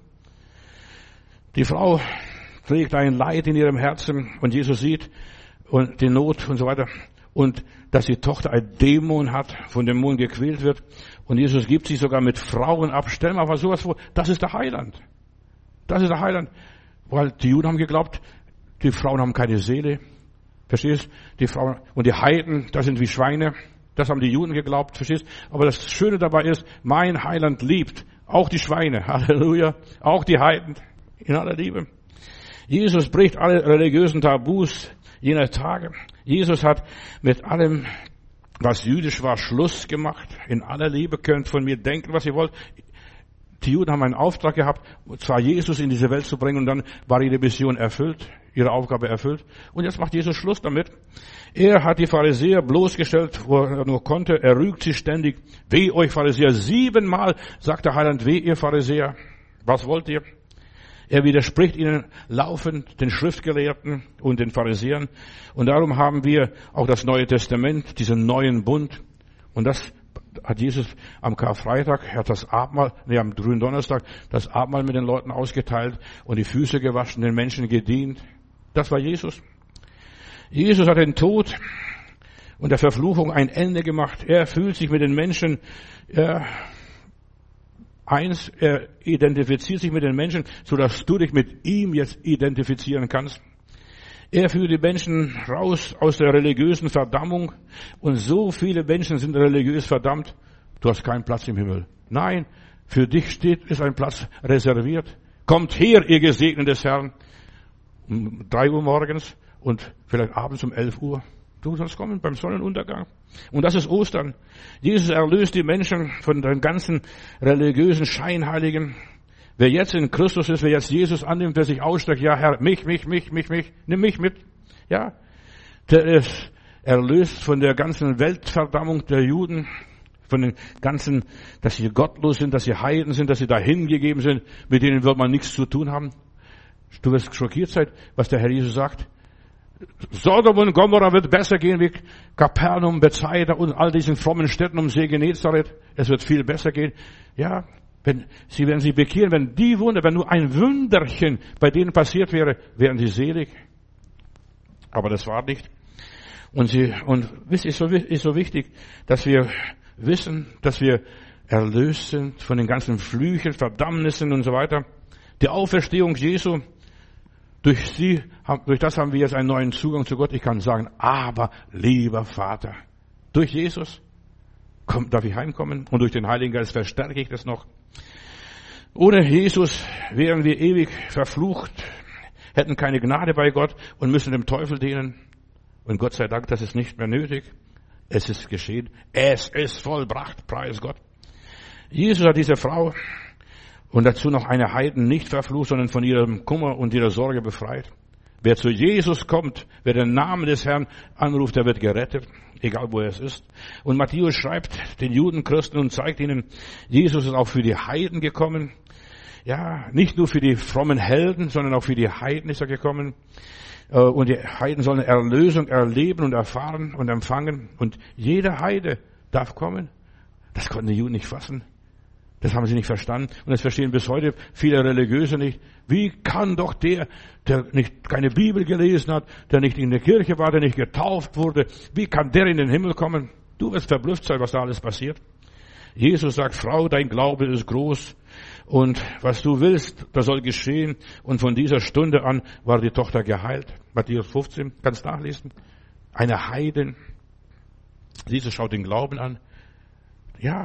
Die Frau trägt ein Leid in ihrem Herzen und Jesus sieht und die Not und so weiter. Und dass die Tochter ein Dämon hat, von dem Dämon gequält wird. Und Jesus gibt sich sogar mit Frauen ab. Stell mal sowas vor. Das ist der Heiland. Das ist der Heiland. Weil die Juden haben geglaubt, die Frauen haben keine Seele. Verstehst? Die Frauen und die Heiden, das sind wie Schweine. Das haben die Juden geglaubt. Verstehst? Aber das Schöne dabei ist, mein Heiland liebt auch die Schweine. Halleluja. Auch die Heiden. In aller Liebe. Jesus bricht alle religiösen Tabus jener Tage. Jesus hat mit allem, was jüdisch war, Schluss gemacht. In aller Liebe könnt von mir denken, was ihr wollt. Die Juden haben einen Auftrag gehabt, und zwar Jesus in diese Welt zu bringen, und dann war ihre Mission erfüllt, ihre Aufgabe erfüllt. Und jetzt macht Jesus Schluss damit. Er hat die Pharisäer bloßgestellt, wo er nur konnte. Er rügt sie ständig. Weh euch Pharisäer. 7-mal sagt der Heiland, weh ihr Pharisäer. Was wollt ihr? Er widerspricht ihnen laufend, den Schriftgelehrten und den Pharisäern. Und darum haben wir auch das Neue Testament, diesen neuen Bund. Und das hat Jesus am Karfreitag, er hat am Gründonnerstag, das Abendmahl mit den Leuten ausgeteilt und die Füße gewaschen, den Menschen gedient. Das war Jesus. Jesus hat den Tod und der Verfluchung ein Ende gemacht. Er fühlt sich mit den Menschen, er identifiziert sich mit den Menschen, sodass du dich mit ihm jetzt identifizieren kannst. Er führt die Menschen raus aus der religiösen Verdammung. Und so viele Menschen sind religiös verdammt. Du hast keinen Platz im Himmel. Nein, für dich ist ein Platz reserviert. Kommt her, ihr Gesegneten des Herrn. Um 3 Uhr morgens und vielleicht abends um 11 Uhr. Du sollst kommen beim Sonnenuntergang. Und das ist Ostern. Jesus erlöst die Menschen von den ganzen religiösen Scheinheiligen. Wer jetzt in Christus ist, wer jetzt Jesus annimmt, wer sich ausstreckt, ja Herr, mich, nimm mich mit. Ja, der ist erlöst von der ganzen Weltverdammung der Juden, von den ganzen, dass sie gottlos sind, dass sie Heiden sind, dass sie dahingegeben sind, mit denen wird man nichts zu tun haben. Du wirst schockiert sein, was der Herr Jesus sagt. Sodom und Gomorra wird besser gehen wie Kapernaum, Bethsaida und all diesen frommen Städten um See Genezareth. Es wird viel besser gehen. Ja, wenn sie werden sich bekehren, wenn nur ein Wunderchen bei denen passiert wäre, wären sie selig. Aber das war nicht. Und wisst ihr, ist so wichtig, dass wir wissen, dass wir erlöst sind von den ganzen Flüchen, Verdammnissen und so weiter. Die Auferstehung Jesu, durch das haben wir jetzt einen neuen Zugang zu Gott. Ich kann sagen, aber lieber Vater, durch Jesus darf ich heimkommen und durch den Heiligen Geist verstärke ich das noch. Ohne Jesus wären wir ewig verflucht, hätten keine Gnade bei Gott und müssen dem Teufel dienen. Und Gott sei Dank, das ist nicht mehr nötig. Es ist geschehen. Es ist vollbracht. Preis Gott. Jesus hat diese Frau und dazu noch eine Heiden nicht verflucht, sondern von ihrem Kummer und ihrer Sorge befreit. Wer zu Jesus kommt, wer den Namen des Herrn anruft, der wird gerettet, egal wo er es ist. Und Matthäus schreibt den Judenchristen und zeigt ihnen, Jesus ist auch für die Heiden gekommen. Ja, nicht nur für die frommen Helden, sondern auch für die Heiden ist er gekommen. Und die Heiden sollen Erlösung erleben und erfahren und empfangen. Und jeder Heide darf kommen. Das konnten die Juden nicht fassen. Das haben sie nicht verstanden. Und das verstehen bis heute viele Religiöse nicht. Wie kann doch der nicht keine Bibel gelesen hat, der nicht in der Kirche war, der nicht getauft wurde, wie kann der in den Himmel kommen? Du wirst verblüfft sein, was da alles passiert. Jesus sagt, Frau, dein Glaube ist groß. Und was du willst, das soll geschehen. Und von dieser Stunde an war die Tochter geheilt. Matthäus 15, kannst nachlesen. Eine Heidin. Jesus schaut den Glauben an. Ja,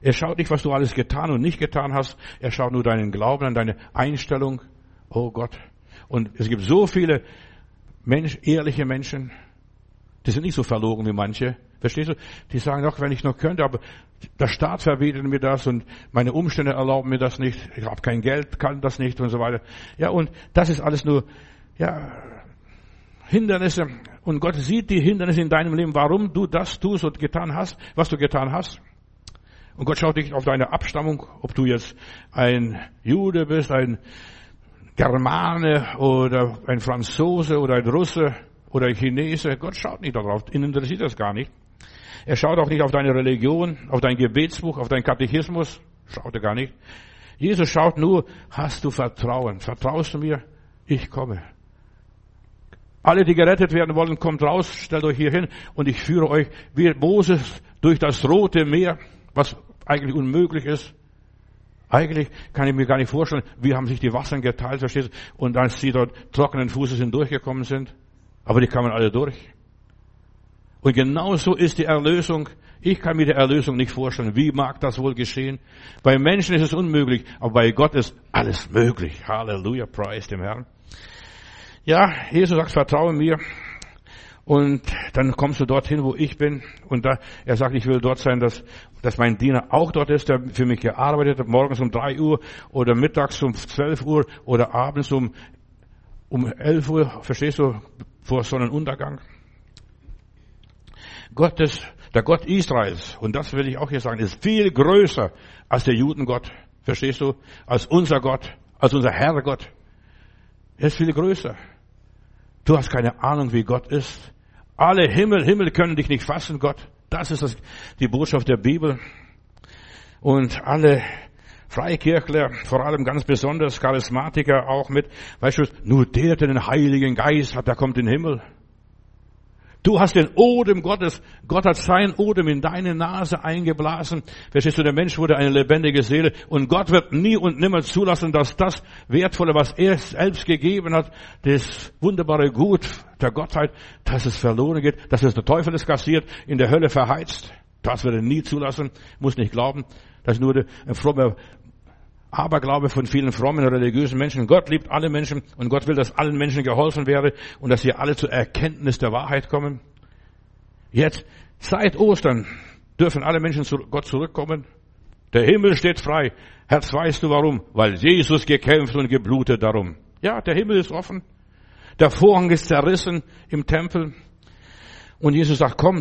Er schaut nicht, was du alles getan und nicht getan hast. Er schaut nur deinen Glauben an, deine Einstellung. Oh Gott. Und es gibt so viele ehrliche Menschen, die sind nicht so verlogen wie manche. Verstehst du? Die sagen doch, wenn ich noch könnte, aber der Staat verbietet mir das und meine Umstände erlauben mir das nicht. Ich habe kein Geld, kann das nicht und so weiter. Ja, und das ist alles nur, ja, Hindernisse. Und Gott sieht die Hindernisse in deinem Leben, warum du das tust und getan hast, was du getan hast. Und Gott schaut nicht auf deine Abstammung, ob du jetzt ein Jude bist, ein Germane oder ein Franzose oder ein Russe oder ein Chinese. Gott schaut nicht darauf. Ihn interessiert das gar nicht. Er schaut auch nicht auf deine Religion, auf dein Gebetsbuch, auf deinen Katechismus. Schaut er gar nicht. Jesus schaut nur, hast du Vertrauen? Vertraust du mir? Ich komme. Alle, die gerettet werden wollen, kommt raus, stellt euch hier hin und ich führe euch wie Moses durch das Rote Meer, was eigentlich unmöglich ist. Eigentlich kann ich mir gar nicht vorstellen, wie haben sich die Wasser geteilt, verstehst du? Und als sie dort trockenen Fußes hindurchgekommen sind. Aber die kamen alle durch. Und genauso ist die Erlösung. Ich kann mir die Erlösung nicht vorstellen. Wie mag das wohl geschehen? Bei Menschen ist es unmöglich, aber bei Gott ist alles möglich. Halleluja, preis dem Herrn. Ja, Jesus sagt, vertraue mir. Und dann kommst du dorthin, wo ich bin. Und da, er sagt, ich will dort sein, dass mein Diener auch dort ist, der für mich gearbeitet hat, morgens um 3 Uhr oder mittags um 12 Uhr oder abends um 11 Uhr, verstehst du, vor Sonnenuntergang. Der Gott Israels, und das will ich auch hier sagen, ist viel größer als der Judengott, verstehst du, als unser Gott, als unser Herrgott. Er ist viel größer. Du hast keine Ahnung, wie Gott ist. Alle Himmel können dich nicht fassen, Gott. Das ist die Botschaft der Bibel. Und alle Freikirchler, vor allem ganz besonders Charismatiker auch mit, weißt du, nur der den Heiligen Geist hat, der kommt in den Himmel. Du hast den Odem Gottes. Gott hat sein Odem in deine Nase eingeblasen. Verstehst du, der Mensch wurde eine lebendige Seele. Und Gott wird nie und nimmer zulassen, dass das Wertvolle, was er selbst gegeben hat, das wunderbare Gut der Gottheit, dass es verloren geht, dass es der Teufel es kassiert, in der Hölle verheizt. Das wird er nie zulassen. Muss nicht glauben. Das ist nur ein frommer Aberglaube von vielen frommen, religiösen Menschen. Gott liebt alle Menschen und Gott will, dass allen Menschen geholfen werde und dass sie alle zur Erkenntnis der Wahrheit kommen. Jetzt, seit Ostern, dürfen alle Menschen zu Gott zurückkommen. Der Himmel steht frei. Herz, weißt du warum? Weil Jesus gekämpft und geblutet darum. Ja, der Himmel ist offen. Der Vorhang ist zerrissen im Tempel. Und Jesus sagt, komm,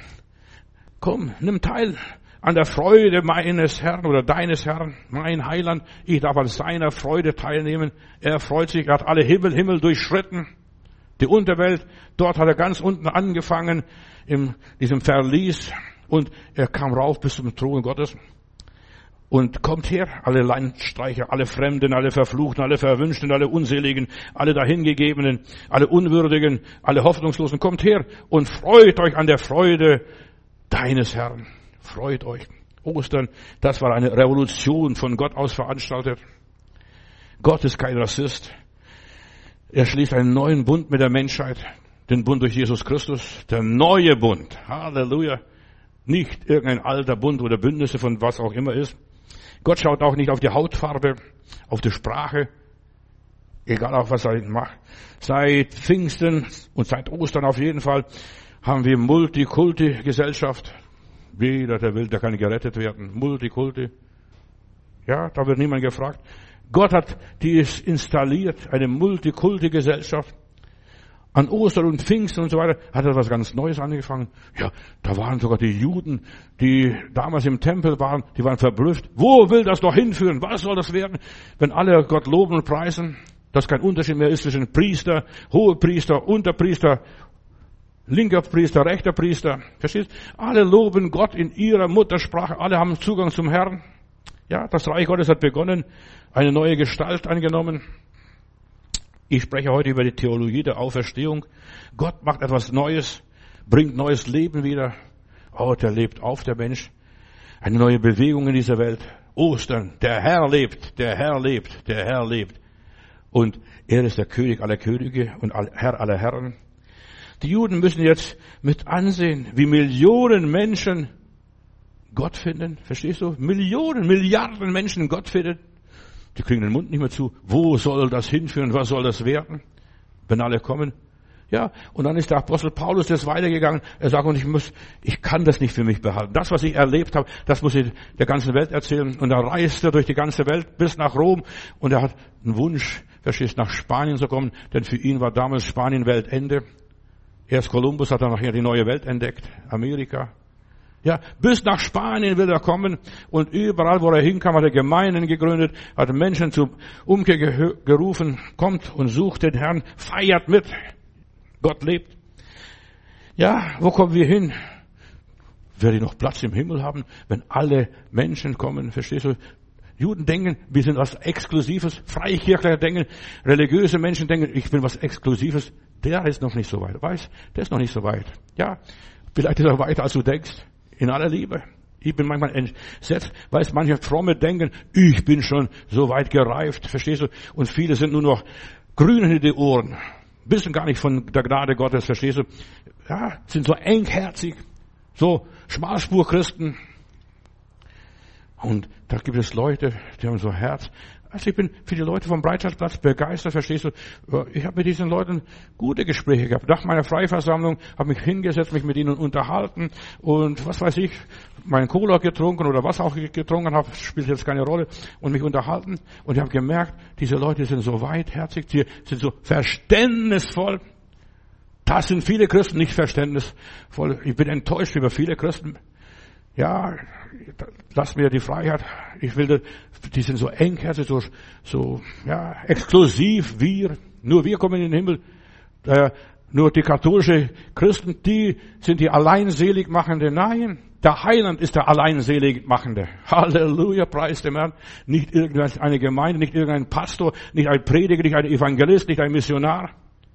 nimm teil an der Freude meines Herrn oder deines Herrn, mein Heiland. Ich darf an seiner Freude teilnehmen. Er freut sich, er hat alle Himmel durchschritten. Die Unterwelt, dort hat er ganz unten angefangen, in diesem Verlies. Und er kam rauf bis zum Thron Gottes. Und kommt her, alle Landstreicher, alle Fremden, alle Verfluchten, alle Verwünschten, alle Unseligen, alle Dahingegebenen, alle Unwürdigen, alle Hoffnungslosen. Kommt her und freut euch an der Freude deines Herrn. Freut euch. Ostern, das war eine Revolution von Gott aus veranstaltet. Gott ist kein Rassist. Er schließt einen neuen Bund mit der Menschheit. Den Bund durch Jesus Christus. Der neue Bund. Halleluja. Nicht irgendein alter Bund oder Bündnisse von was auch immer ist. Gott schaut auch nicht auf die Hautfarbe, auf die Sprache. Egal auch was er macht. Seit Pfingsten und seit Ostern auf jeden Fall haben wir Multikulti-Gesellschaft. Jeder, der will, der kann gerettet werden. Multikulti. Ja, da wird niemand gefragt. Gott hat dies installiert, eine Multikulti-Gesellschaft. An Ostern und Pfingsten und so weiter hat er was ganz Neues angefangen. Ja, da waren sogar die Juden, die damals im Tempel waren, die waren verblüfft. Wo will das doch hinführen? Was soll das werden, wenn alle Gott loben und preisen? Dass kein Unterschied mehr ist zwischen Priester, Hohepriester, Unterpriester, linker Priester, rechter Priester. Verstehst? Alle loben Gott in ihrer Muttersprache. Alle haben Zugang zum Herrn. Ja, das Reich Gottes hat begonnen, eine neue Gestalt angenommen. Ich spreche heute über die Theologie der Auferstehung. Gott macht etwas Neues, bringt neues Leben wieder. Oh, der lebt auf, der Mensch. Eine neue Bewegung in dieser Welt. Ostern, der Herr lebt, der Herr lebt, der Herr lebt. Und er ist der König aller Könige und Herr aller Herren. Die Juden müssen jetzt mit ansehen, wie Millionen Menschen Gott finden. Verstehst du? Millionen, Milliarden Menschen Gott finden. Die kriegen den Mund nicht mehr zu. Wo soll das hinführen? Was soll das werden? Wenn alle kommen. Ja, und dann ist der Apostel Paulus das weitergegangen. Er sagt, und ich kann das nicht für mich behalten. Das, was ich erlebt habe, das muss ich der ganzen Welt erzählen. Und da reist er durch die ganze Welt bis nach Rom. Und er hat einen Wunsch, verstehst, nach Spanien zu kommen. Denn für ihn war damals Spanien Weltende. Erst Kolumbus hat dann nachher die neue Welt entdeckt. Amerika. Ja, bis nach Spanien will er kommen. Und überall, wo er hinkam, hat er Gemeinden gegründet, hat Menschen zur Umkehr gerufen. Kommt und sucht den Herrn, feiert mit. Gott lebt. Ja, wo kommen wir hin? Werde ich noch Platz im Himmel haben, wenn alle Menschen kommen? Verstehst du? Juden denken, wir sind was Exklusives. Freikirchler denken, religiöse Menschen denken, ich bin was Exklusives. Der ist noch nicht so weit. Weißt, der ist noch nicht so weit. Ja, vielleicht ist er weiter, als du denkst. In aller Liebe. Ich bin manchmal entsetzt, weil manche Fromme denken, ich bin schon so weit gereift. Verstehst du? Und viele sind nur noch grün in die Ohren. Wissen gar nicht von der Gnade Gottes, verstehst du? Ja, sind so engherzig, so Schmalspurchristen. Und da gibt es Leute, die haben so Herz. Also ich bin für die Leute vom Breitscheidplatz begeistert, verstehst du? Ich habe mit diesen Leuten gute Gespräche gehabt. Nach meiner Freiversammlung habe mich hingesetzt, mich mit ihnen unterhalten und was weiß ich, meinen Cola getrunken oder was auch getrunken habe, spielt jetzt keine Rolle, und mich unterhalten. Und ich habe gemerkt, diese Leute sind so weitherzig, die sind so verständnisvoll. Das sind viele Christen nicht verständnisvoll. Ich bin enttäuscht über viele Christen. Ja, lass mir die Freiheit. Ich will, die sind so engherzig, so exklusiv. Nur wir kommen in den Himmel. Nur die katholische Christen, die sind die Alleinseligmachende. Nein, der Heiland ist der Alleinseligmachende. Halleluja, preis dem Herrn. Nicht irgendeine Gemeinde, nicht irgendein Pastor, nicht ein Prediger, nicht ein Evangelist, nicht ein Missionar.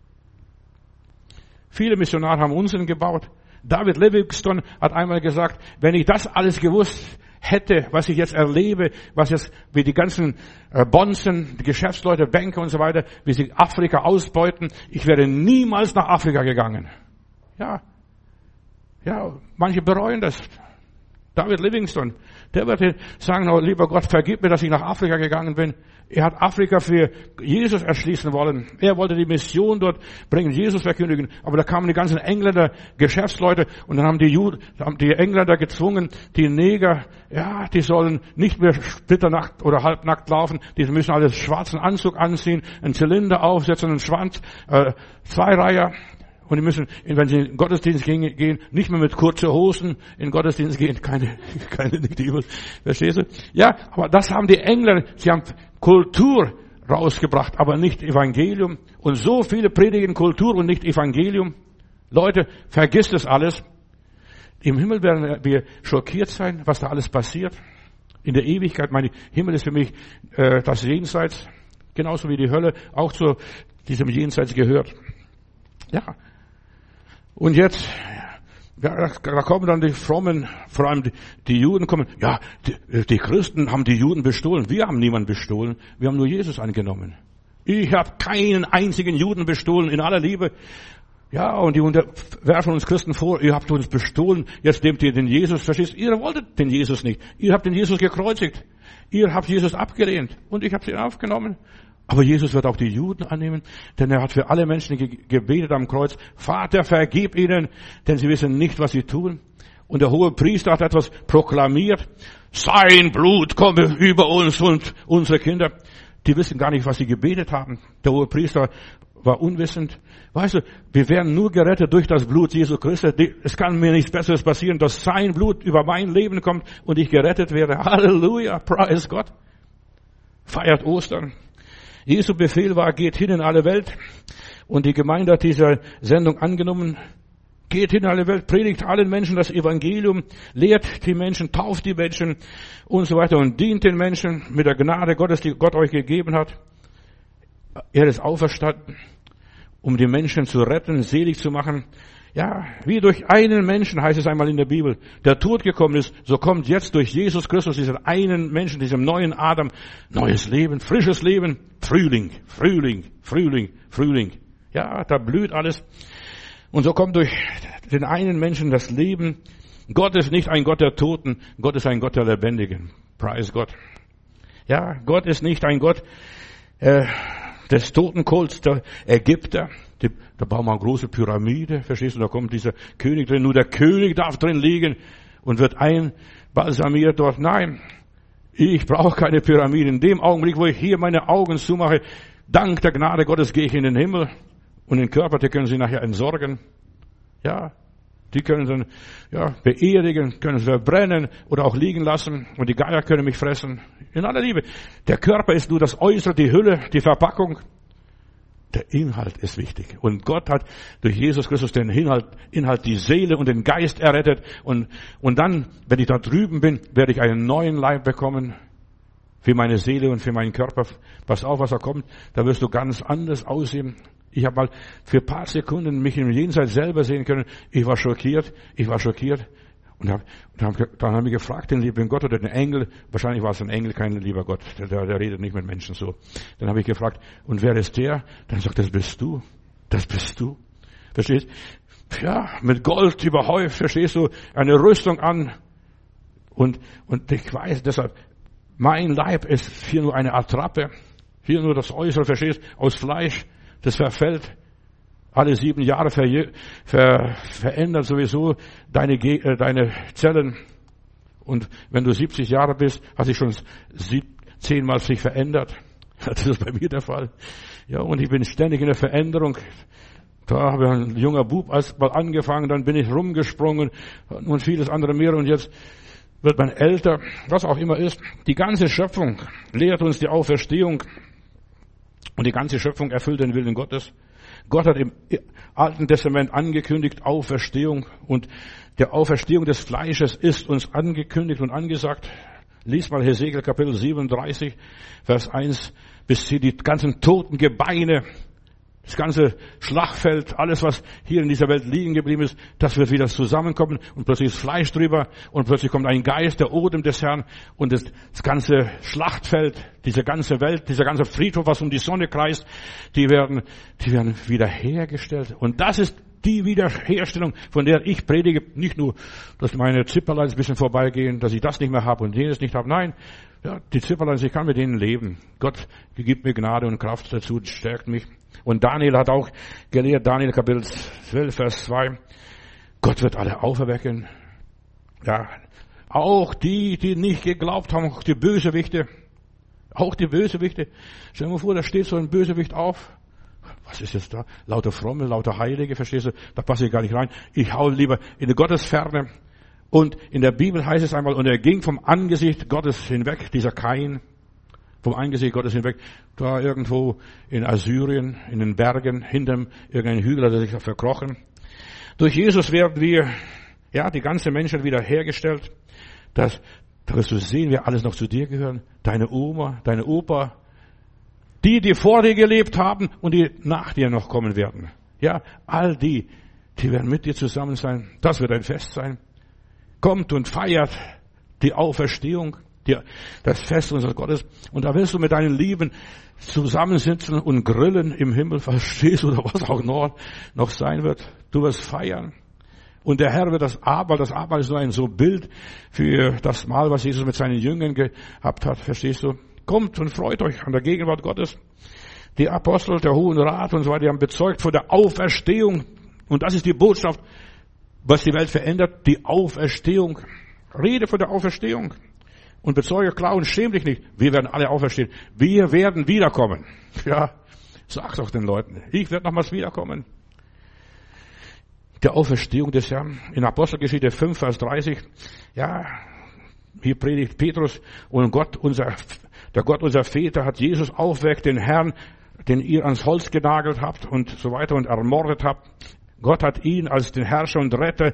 Viele Missionare haben Unsinn gebaut. David Livingstone hat einmal gesagt, wenn ich das alles gewusst hätte, was ich jetzt erlebe, was jetzt, wie die ganzen Bonzen, die Geschäftsleute, Banker und so weiter, wie sie Afrika ausbeuten, ich wäre niemals nach Afrika gegangen. Ja, manche bereuen das. David Livingstone, der würde sagen, oh, lieber Gott, vergib mir, dass ich nach Afrika gegangen bin. Er hat Afrika für Jesus erschließen wollen. Er wollte die Mission dort bringen, Jesus verkündigen. Aber da kamen die ganzen Engländer, Geschäftsleute, und dann haben die Engländer gezwungen, die Neger, die sollen nicht mehr splitternackt oder halbnackt laufen. Die müssen alles schwarzen Anzug anziehen, einen Zylinder aufsetzen, einen Schwanz, Zweireiher. Und die müssen, wenn sie in den Gottesdienst gehen, nicht mehr mit kurzen Hosen in den Gottesdienst gehen. Keine Negative. Verstehst du? Ja, aber das haben die Engländer, sie haben Kultur rausgebracht, aber nicht Evangelium. Und so viele predigen Kultur und nicht Evangelium. Leute, vergisst das alles. Im Himmel werden wir schockiert sein, was da alles passiert. In der Ewigkeit, Himmel ist für mich das Jenseits, genauso wie die Hölle auch zu diesem Jenseits gehört. Ja. Und jetzt, da kommen dann die Frommen, vor allem die Juden kommen, die Christen haben die Juden bestohlen. Wir haben niemanden bestohlen, wir haben nur Jesus angenommen. Ich habe keinen einzigen Juden bestohlen, in aller Liebe. Ja, und die werfen uns Christen vor, ihr habt uns bestohlen, jetzt nehmt ihr den Jesus, verstehst du? Ihr wolltet den Jesus nicht. Ihr habt den Jesus gekreuzigt. Ihr habt Jesus abgelehnt und ich habe ihn aufgenommen. Aber Jesus wird auch die Juden annehmen, denn er hat für alle Menschen gebetet am Kreuz. Vater, vergib ihnen, denn sie wissen nicht, was sie tun. Und der hohe Priester hat etwas proklamiert. Sein Blut komme über uns und unsere Kinder. Die wissen gar nicht, was sie gebetet haben. Der hohe Priester war unwissend. Weißt du, wir werden nur gerettet durch das Blut Jesu Christi. Es kann mir nichts Besseres passieren, dass sein Blut über mein Leben kommt und ich gerettet werde. Halleluja, preis Gott. Feiert Ostern. Jesu Befehl war, geht hin in alle Welt. Und die Gemeinde hat diese Sendung angenommen. Geht hin in alle Welt, predigt allen Menschen das Evangelium, lehrt die Menschen, tauft die Menschen und so weiter und dient den Menschen mit der Gnade Gottes, die Gott euch gegeben hat. Er ist auferstanden, um die Menschen zu retten, selig zu machen. Ja, wie durch einen Menschen, heißt es einmal in der Bibel, der Tod gekommen ist, so kommt jetzt durch Jesus Christus, diesen einen Menschen, diesem neuen Adam, neues Leben, frisches Leben, Frühling, Frühling, Frühling, Frühling. Ja, da blüht alles. Und so kommt durch den einen Menschen das Leben, Gott ist nicht ein Gott der Toten, Gott ist ein Gott der Lebendigen. Preis Gott. Ja, Gott ist nicht ein Gott des Totenkults der Ägypter. Da bauen wir eine große Pyramide, verstehst du? Da kommt dieser König drin, nur der König darf drin liegen und wird einbalsamiert dort. Nein, ich brauche keine Pyramide. In dem Augenblick, wo ich hier meine Augen zumache, dank der Gnade Gottes gehe ich in den Himmel und den Körper, den können Sie nachher entsorgen. Ja, die können dann beerdigen, können sie verbrennen oder auch liegen lassen und die Geier können mich fressen. In aller Liebe. Der Körper ist nur das Äußere, die Hülle, die Verpackung. Der Inhalt ist wichtig. Und Gott hat durch Jesus Christus den Inhalt, die Seele und den Geist errettet. Und dann, wenn ich da drüben bin, werde ich einen neuen Leib bekommen. Für meine Seele und für meinen Körper. Pass auf, was da kommt. Da wirst du ganz anders aussehen. Ich habe mal für ein paar Sekunden mich im Jenseits selber sehen können. Ich war schockiert. Und dann haben wir gefragt, den lieben Gott oder den Engel. Wahrscheinlich war es ein Engel, kein lieber Gott. Der redet nicht mit Menschen so. Dann habe ich gefragt, und wer ist der? Dann sagt, das bist du. Das bist du. Verstehst? Ja, mit Gold überhäuft, verstehst du? Eine Rüstung an. Und ich weiß deshalb, mein Leib ist hier nur eine Attrappe. Hier nur das Äußere, verstehst? Aus Fleisch. Das verfällt. Alle 7 Jahre verändert sowieso deine Zellen. Und wenn du 70 Jahre bist, hat sich schon 10-mal sich verändert. Das ist bei mir der Fall. Ja, und ich bin ständig in der Veränderung. Da habe ich ein junger Bub erst mal angefangen, dann bin ich rumgesprungen und vieles andere mehr. Und jetzt wird man älter, was auch immer ist. Die ganze Schöpfung lehrt uns die Auferstehung. Und die ganze Schöpfung erfüllt den Willen Gottes. Gott hat im Alten Testament angekündigt, Auferstehung. Und der Auferstehung des Fleisches ist uns angekündigt und angesagt. Lies mal Hesekiel Kapitel 37, Vers 1 bis 10, die ganzen toten Gebeine, das ganze Schlachtfeld, alles, was hier in dieser Welt liegen geblieben ist, das wird wieder zusammenkommen und plötzlich ist Fleisch drüber und plötzlich kommt ein Geist, der Odem des Herrn und das ganze Schlachtfeld, diese ganze Welt, dieser ganze Friedhof, was um die Sonne kreist, die werden wiederhergestellt. Und das ist die Wiederherstellung, von der ich predige. Nicht nur, dass meine Zipperleins ein bisschen vorbeigehen, dass ich das nicht mehr habe und jenes nicht habe. Nein, ja, die Zipperleins, ich kann mit denen leben. Gott gibt mir Gnade und Kraft dazu, stärkt mich. Und Daniel hat auch gelehrt, Daniel Kapitel 12, Vers 2, Gott wird alle auferwecken. Ja, auch die nicht geglaubt haben, auch die Bösewichte. Stell dir mal vor, da steht so ein Bösewicht auf. Was ist jetzt da? Lauter Fromme, lauter Heilige, verstehst du? Da passe ich gar nicht rein. Ich hau lieber in die Gottesferne. Und in der Bibel heißt es einmal, und er ging vom Angesicht Gottes hinweg, dieser Kain, vom Angesicht Gottes hinweg, da irgendwo in Assyrien, in den Bergen, hinterm irgendeinen Hügel hat er sich verkrochen. Durch Jesus werden wir, die ganze Menschheit wieder hergestellt. Da wirst du sehen, wir alles noch zu dir gehören. Deine Oma, deine Opa, die vor dir gelebt haben und die nach dir noch kommen werden. Ja, all die werden mit dir zusammen sein. Das wird ein Fest sein. Kommt und feiert die Auferstehung, das Fest unseres Gottes. Und da wirst du mit deinen Lieben zusammensitzen und grillen im Himmel, verstehst du, oder was auch noch sein wird. Du wirst feiern. Und der Herr wird das Abendmahl ist nur ein so Bild für das Mahl, was Jesus mit seinen Jüngern gehabt hat, verstehst du? Kommt und freut euch an der Gegenwart Gottes. Die Apostel, der Hohen Rat und so weiter, die haben bezeugt vor der Auferstehung. Und das ist die Botschaft, was die Welt verändert, die Auferstehung. Rede von der Auferstehung. Und bezeuge klar und schäm dich nicht. Wir werden alle auferstehen. Wir werden wiederkommen. Ja, sag doch den Leuten. Ich werde nochmals wiederkommen. Der Auferstehung des Herrn. In Apostelgeschichte 5, Vers 30. Ja, hier predigt Petrus und der Gott unser Väter hat Jesus aufweckt, den Herrn, den ihr ans Holz genagelt habt und so weiter und ermordet habt. Gott hat ihn als den Herrscher und Retter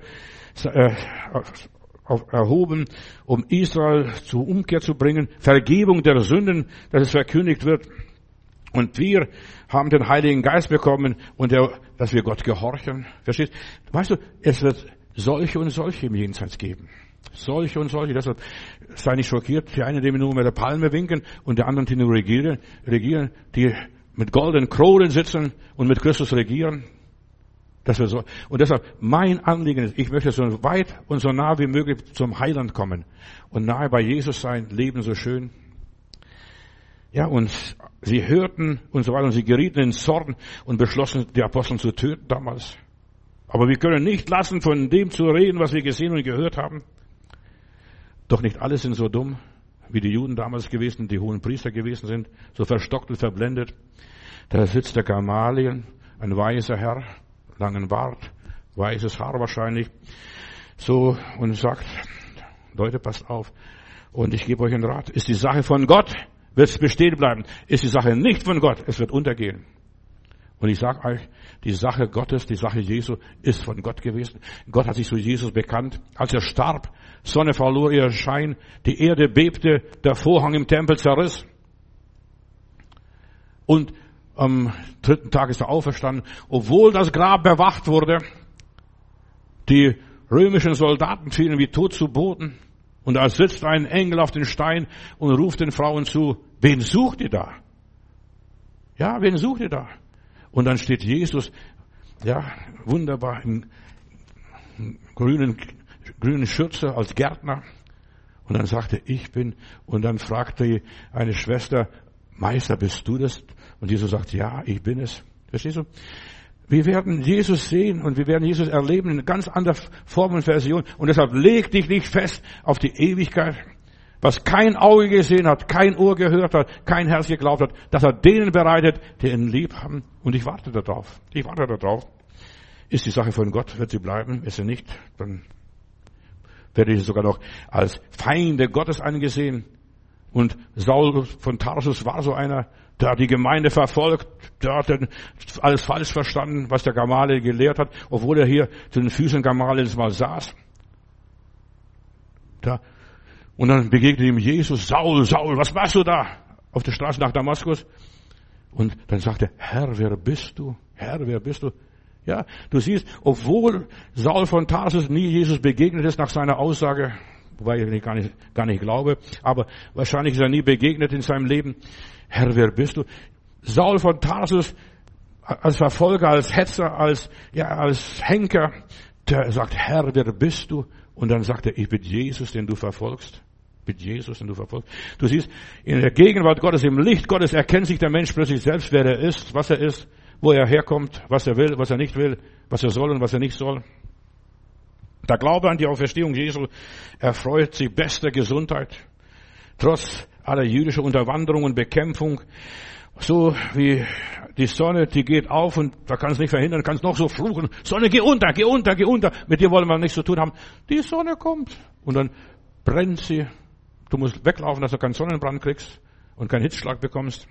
erhoben, um Israel zur Umkehr zu bringen, Vergebung der Sünden, dass es verkündigt wird. Und wir haben den Heiligen Geist bekommen und dass wir Gott gehorchen. Verstehst? Weißt du, es wird solche und solche im Jenseits geben. Solche und solche. Deshalb sei nicht schockiert. Die einen, die nur mit der Palme winken und die anderen, die nur regieren, die mit goldenen Kronen sitzen und mit Christus regieren. Dass wir so, und deshalb mein Anliegen ist, ich möchte so weit und so nah wie möglich zum Heiland kommen und nahe bei Jesus sein, leben so schön. Ja, und sie hörten und so weiter und sie gerieten in Zorn und beschlossen, die Apostel zu töten damals. Aber wir können nicht lassen, von dem zu reden, was wir gesehen und gehört haben. Doch nicht alle sind so dumm, wie die Juden damals gewesen, die hohen Priester gewesen sind, so verstockt und verblendet. Da sitzt der Gamaliel, ein weiser Herr, langen Bart, weißes Haar wahrscheinlich, so und sagt, Leute, passt auf. Und ich gebe euch einen Rat. Ist die Sache von Gott, wird es bestehen bleiben. Ist die Sache nicht von Gott, es wird untergehen. Und ich sage euch, die Sache Gottes, die Sache Jesu ist von Gott gewesen. Gott hat sich zu Jesus bekannt. Als er starb, Sonne verlor ihren Schein, die Erde bebte, der Vorhang im Tempel zerriss. Und am 3. Tag ist er auferstanden, obwohl das Grab bewacht wurde. Die römischen Soldaten fielen wie tot zu Boden. Und da sitzt ein Engel auf den Stein und ruft den Frauen zu, wen sucht ihr da? Ja, wen sucht ihr da? Und dann steht Jesus, ja, wunderbar in grünen Schürze als Gärtner. Und dann sagte ich bin, und dann fragte eine Schwester, Meister, bist du das? Und Jesus sagt, ja, ich bin es. Verstehst du? Wir werden Jesus sehen und wir werden Jesus erleben in ganz anderer Form und Version. Und deshalb leg dich nicht fest auf die Ewigkeit. Was kein Auge gesehen hat, kein Ohr gehört hat, kein Herz geglaubt hat, das hat denen bereitet, die ihn lieb haben. Und ich warte darauf. Ich warte darauf. Ist die Sache von Gott, wird sie bleiben. Ist sie nicht, dann werde ich sogar noch als Feinde Gottes angesehen. Und Saul von Tarsus war so einer, der hat die Gemeinde verfolgt, der hat alles falsch verstanden, was der Gamaliel gelehrt hat, obwohl er hier zu den Füßen Gamaliels mal saß. Und dann begegnet ihm Jesus, Saul, Saul, was machst du da? Auf der Straße nach Damaskus. Und dann sagt er, Herr, wer bist du? Herr, wer bist du? Ja, du siehst, obwohl Saul von Tarsus nie Jesus begegnet ist nach seiner Aussage, wobei ich gar nicht glaube, aber wahrscheinlich ist er nie begegnet in seinem Leben. Herr, wer bist du? Saul von Tarsus als Verfolger, als Hetzer, als Henker, der sagt, Herr, wer bist du? Und dann sagt er, ich bin Jesus, den du verfolgst. Mit Jesus, den du verfolgst. Du siehst, in der Gegenwart Gottes, im Licht Gottes erkennt sich der Mensch plötzlich selbst, wer er ist, was er ist, wo er herkommt, was er will, was er nicht will, was er soll und was er nicht soll. Der Glaube an die Auferstehung Jesu erfreut sich bester Gesundheit, trotz aller jüdischen Unterwanderung und Bekämpfung. So wie die Sonne, die geht auf und da kann es nicht verhindern, kann es noch so fluchen. Sonne, geh unter, geh unter, geh unter. Mit dir wollen wir nichts zu tun haben. Die Sonne kommt und dann brennt sie. Du musst weglaufen, dass du keinen Sonnenbrand kriegst und keinen Hitzschlag bekommst.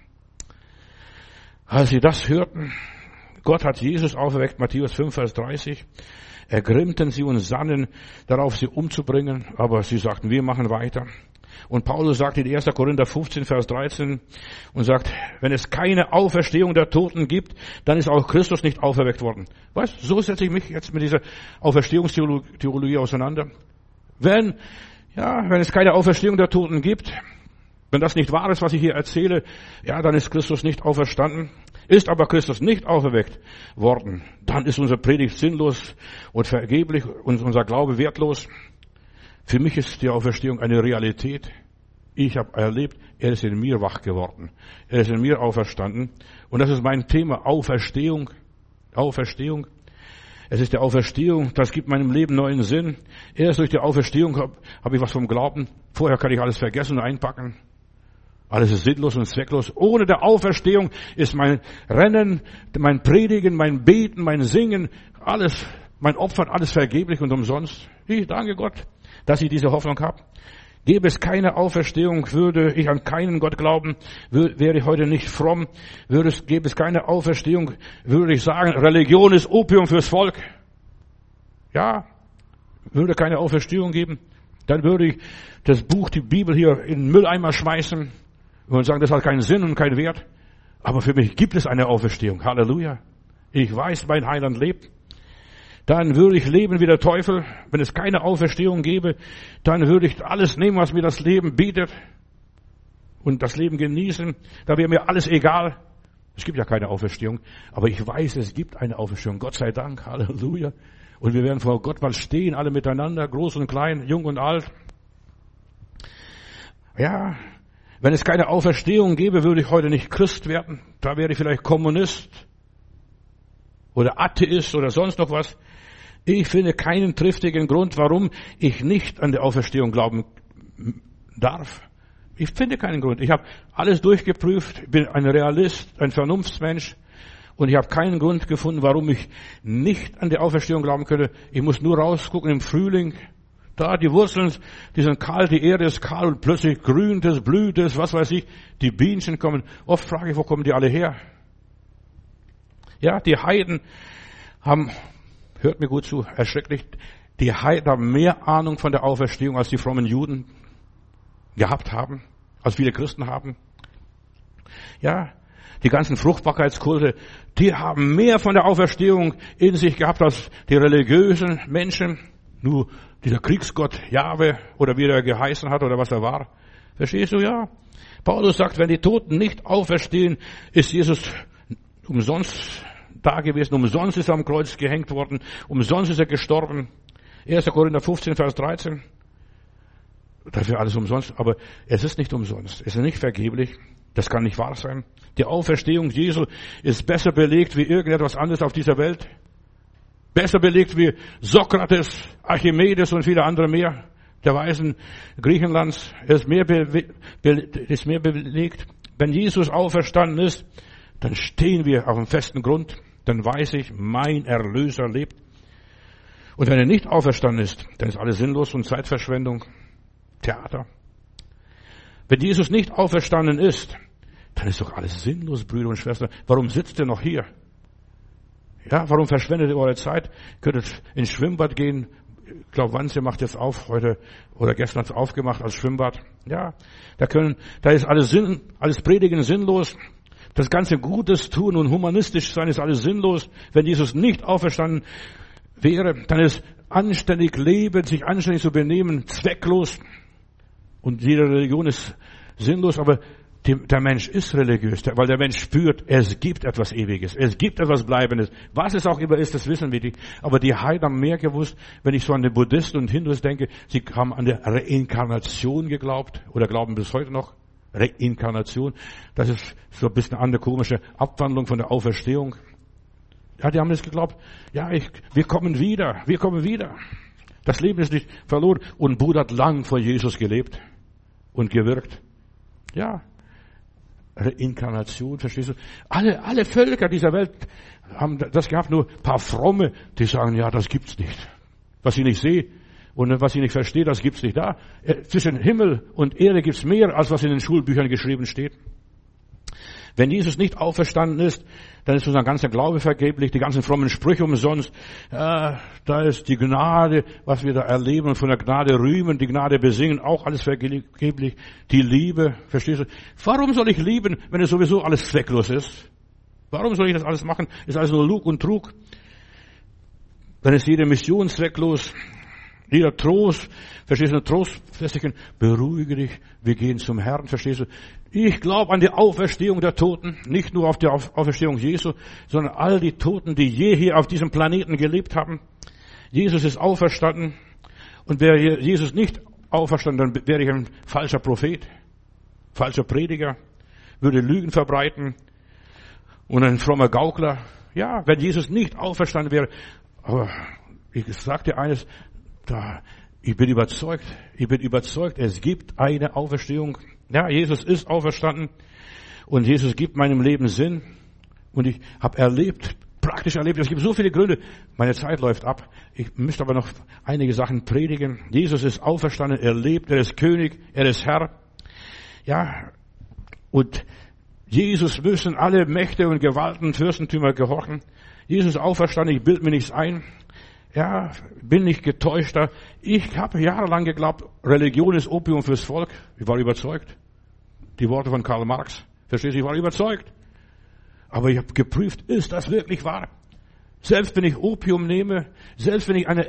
Als sie das hörten, Gott hat Jesus auferweckt, Matthäus 5, Vers 30, ergrimmten sie und sannen darauf, sie umzubringen, aber sie sagten, wir machen weiter. Und Paulus sagt in 1. Korinther 15, Vers 13 und sagt, wenn es keine Auferstehung der Toten gibt, dann ist auch Christus nicht auferweckt worden. Weißt, so setze ich mich jetzt mit dieser Auferstehungstheologie auseinander. Wenn es keine Auferstehung der Toten gibt, wenn das nicht wahr ist, was ich hier erzähle, ja, dann ist Christus nicht auferstanden. Ist aber Christus nicht auferweckt worden, dann ist unsere Predigt sinnlos und vergeblich und unser Glaube wertlos. Für mich ist die Auferstehung eine Realität. Ich habe erlebt, er ist in mir wach geworden. Er ist in mir auferstanden. Und das ist mein Thema, Auferstehung. Auferstehung. Es ist die Auferstehung, das gibt meinem Leben neuen Sinn. Erst durch die Auferstehung habe ich was vom Glauben. Vorher kann ich alles vergessen und einpacken. Alles ist sinnlos und zwecklos. Ohne der Auferstehung ist mein Rennen, mein Predigen, mein Beten, mein Singen, alles, mein Opfern, alles vergeblich und umsonst. Ich danke Gott, dass ich diese Hoffnung habe. Gäbe es keine Auferstehung, würde ich an keinen Gott glauben, wäre ich heute nicht fromm, gäbe es keine Auferstehung, würde ich sagen, Religion ist Opium fürs Volk. Ja, würde keine Auferstehung geben, dann würde ich das Buch, die Bibel hier in den Mülleimer schmeißen und sagen, das hat keinen Sinn und keinen Wert. Aber für mich gibt es eine Auferstehung. Halleluja. Ich weiß, mein Heiland lebt. Dann würde ich leben wie der Teufel. Wenn es keine Auferstehung gäbe, dann würde ich alles nehmen, was mir das Leben bietet und das Leben genießen. Da wäre mir alles egal. Es gibt ja keine Auferstehung, aber ich weiß, es gibt eine Auferstehung. Gott sei Dank, Halleluja. Und wir werden vor Gott mal stehen, alle miteinander, groß und klein, jung und alt. Ja, wenn es keine Auferstehung gäbe, würde ich heute nicht Christ werden. Da wäre ich vielleicht Kommunist oder Atheist oder sonst noch was. Ich finde keinen triftigen Grund, warum ich nicht an die Auferstehung glauben darf. Ich finde keinen Grund. Ich habe alles durchgeprüft. Ich bin ein Realist, ein Vernunftsmensch. Und ich habe keinen Grund gefunden, warum ich nicht an die Auferstehung glauben könnte. Ich muss nur rausgucken im Frühling. Da, die Wurzeln, die sind kahl, die Erde ist kahl und plötzlich grünt es, blüht es, was weiß ich. Die Bienchen kommen. Oft frage ich, wo kommen die alle her? Ja, die Heiden haben, hört mir gut zu, erschrecklich, die Heiden haben mehr Ahnung von der Auferstehung, als die frommen Juden gehabt haben, als viele Christen haben. Ja, die ganzen Fruchtbarkeitskulte, die haben mehr von der Auferstehung in sich gehabt als die religiösen Menschen. Nur dieser Kriegsgott Jahwe oder wie er geheißen hat oder was er war. Verstehst du? Ja. Paulus sagt, wenn die Toten nicht auferstehen, ist Jesus umsonst da gewesen, umsonst ist er am Kreuz gehängt worden, umsonst ist er gestorben. 1. Korinther 15, Vers 13. Dafür alles umsonst, aber es ist nicht umsonst. Es ist nicht vergeblich. Das kann nicht wahr sein. Die Auferstehung Jesu ist besser belegt wie irgendetwas anderes auf dieser Welt. Besser belegt wie Sokrates, Archimedes und viele andere mehr. Der Weisen Griechenlands ist mehr belegt. Wenn Jesus auferstanden ist, dann stehen wir auf einem festen Grund. Dann weiß ich, mein Erlöser lebt. Und wenn er nicht auferstanden ist, dann ist alles sinnlos und Zeitverschwendung. Theater. Wenn Jesus nicht auferstanden ist, dann ist doch alles sinnlos, Brüder und Schwestern. Warum sitzt ihr noch hier? Ja, warum verschwendet ihr eure Zeit? Ihr könntet ins Schwimmbad gehen. Ich glaube, Wannsee macht jetzt auf, heute oder gestern hat es aufgemacht als Schwimmbad. Ja, da ist alles Predigen sinnlos. Das ganze Gutes tun und humanistisch sein ist alles sinnlos. Wenn Jesus nicht auferstanden wäre, dann ist anständig leben, sich anständig zu benehmen, zwecklos. Und jede Religion ist sinnlos, aber der Mensch ist religiös, weil der Mensch spürt, es gibt etwas Ewiges, es gibt etwas Bleibendes. Was es auch immer ist, das wissen wir nicht. Aber die Heiden haben mehr gewusst, wenn ich so an die Buddhisten und Hindus denke, sie haben an der Reinkarnation geglaubt oder glauben bis heute noch. Reinkarnation, das ist so ein bisschen eine andere komische Abwandlung von der Auferstehung. Ja, die haben das geglaubt, ja, wir kommen wieder. Das Leben ist nicht verloren. Und Buddha hat lang vor Jesus gelebt und gewirkt. Ja, Reinkarnation, verstehst du? Alle Völker dieser Welt haben das gehabt, nur ein paar Fromme, die sagen, ja, das gibt's nicht. Was ich nicht sehe und was ich nicht verstehe, das gibt's nicht. Da zwischen Himmel und Erde gibt's mehr, als was in den Schulbüchern geschrieben steht. Wenn Jesus nicht auferstanden ist, dann ist unser ganzer Glaube vergeblich, die ganzen frommen Sprüche umsonst. Da ist die Gnade, was wir da erleben und von der Gnade rühmen, die Gnade besingen, auch alles vergeblich. Die Liebe, verstehst du? Warum soll ich lieben, wenn es sowieso alles zwecklos ist? Warum soll ich das alles machen? Ist alles nur Lug und Trug. Dann ist jede Mission zwecklos. Jeder Trost, verstehst du, Trostfestigen, beruhige dich, wir gehen zum Herrn, verstehst du. Ich glaube an die Auferstehung der Toten, nicht nur auf die Auferstehung Jesu, sondern all die Toten, die je hier auf diesem Planeten gelebt haben. Jesus ist auferstanden und wäre Jesus nicht auferstanden, dann wäre ich ein falscher Prophet, falscher Prediger, würde Lügen verbreiten und ein frommer Gaukler. Ja, wenn Jesus nicht auferstanden wäre, aber ich sag dir eines, ich bin überzeugt, es gibt eine Auferstehung. Ja, Jesus ist auferstanden und Jesus gibt meinem Leben Sinn. Und ich habe praktisch erlebt, es gibt so viele Gründe. Meine Zeit läuft ab. Ich müsste aber noch einige Sachen predigen. Jesus ist auferstanden, er lebt, er ist König, er ist Herr. Ja, und Jesus müssen alle Mächte und Gewalten, Fürstentümer gehorchen. Jesus ist auferstanden, ich bilde mir nichts ein. Ja, bin nicht getäuschter. Ich habe jahrelang geglaubt, Religion ist Opium fürs Volk. Ich war überzeugt. Die Worte von Karl Marx. Verstehst du? Ich war überzeugt. Aber ich habe geprüft, ist das wirklich wahr? Selbst wenn ich Opium nehme, selbst wenn ich einen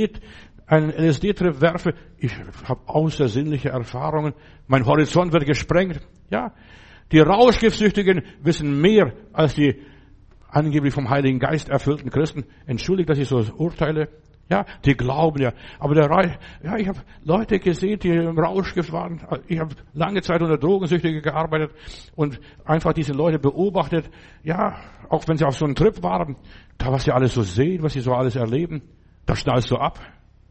LSD-Trip werfe, ich habe außersinnliche Erfahrungen. Mein Horizont wird gesprengt. Ja, Die Rauschgiftsüchtigen wissen mehr als die angeblich vom Heiligen Geist erfüllten Christen. Entschuldigt, dass ich so urteile. Ja, die glauben ja. Aber ich habe Leute gesehen, die im Rauschgift waren. Ich habe lange Zeit unter Drogensüchtigen gearbeitet und einfach diese Leute beobachtet. Ja, auch wenn sie auf so einem Trip waren, da was sie alles so sehen, was sie so alles erleben, das schnallst du ab.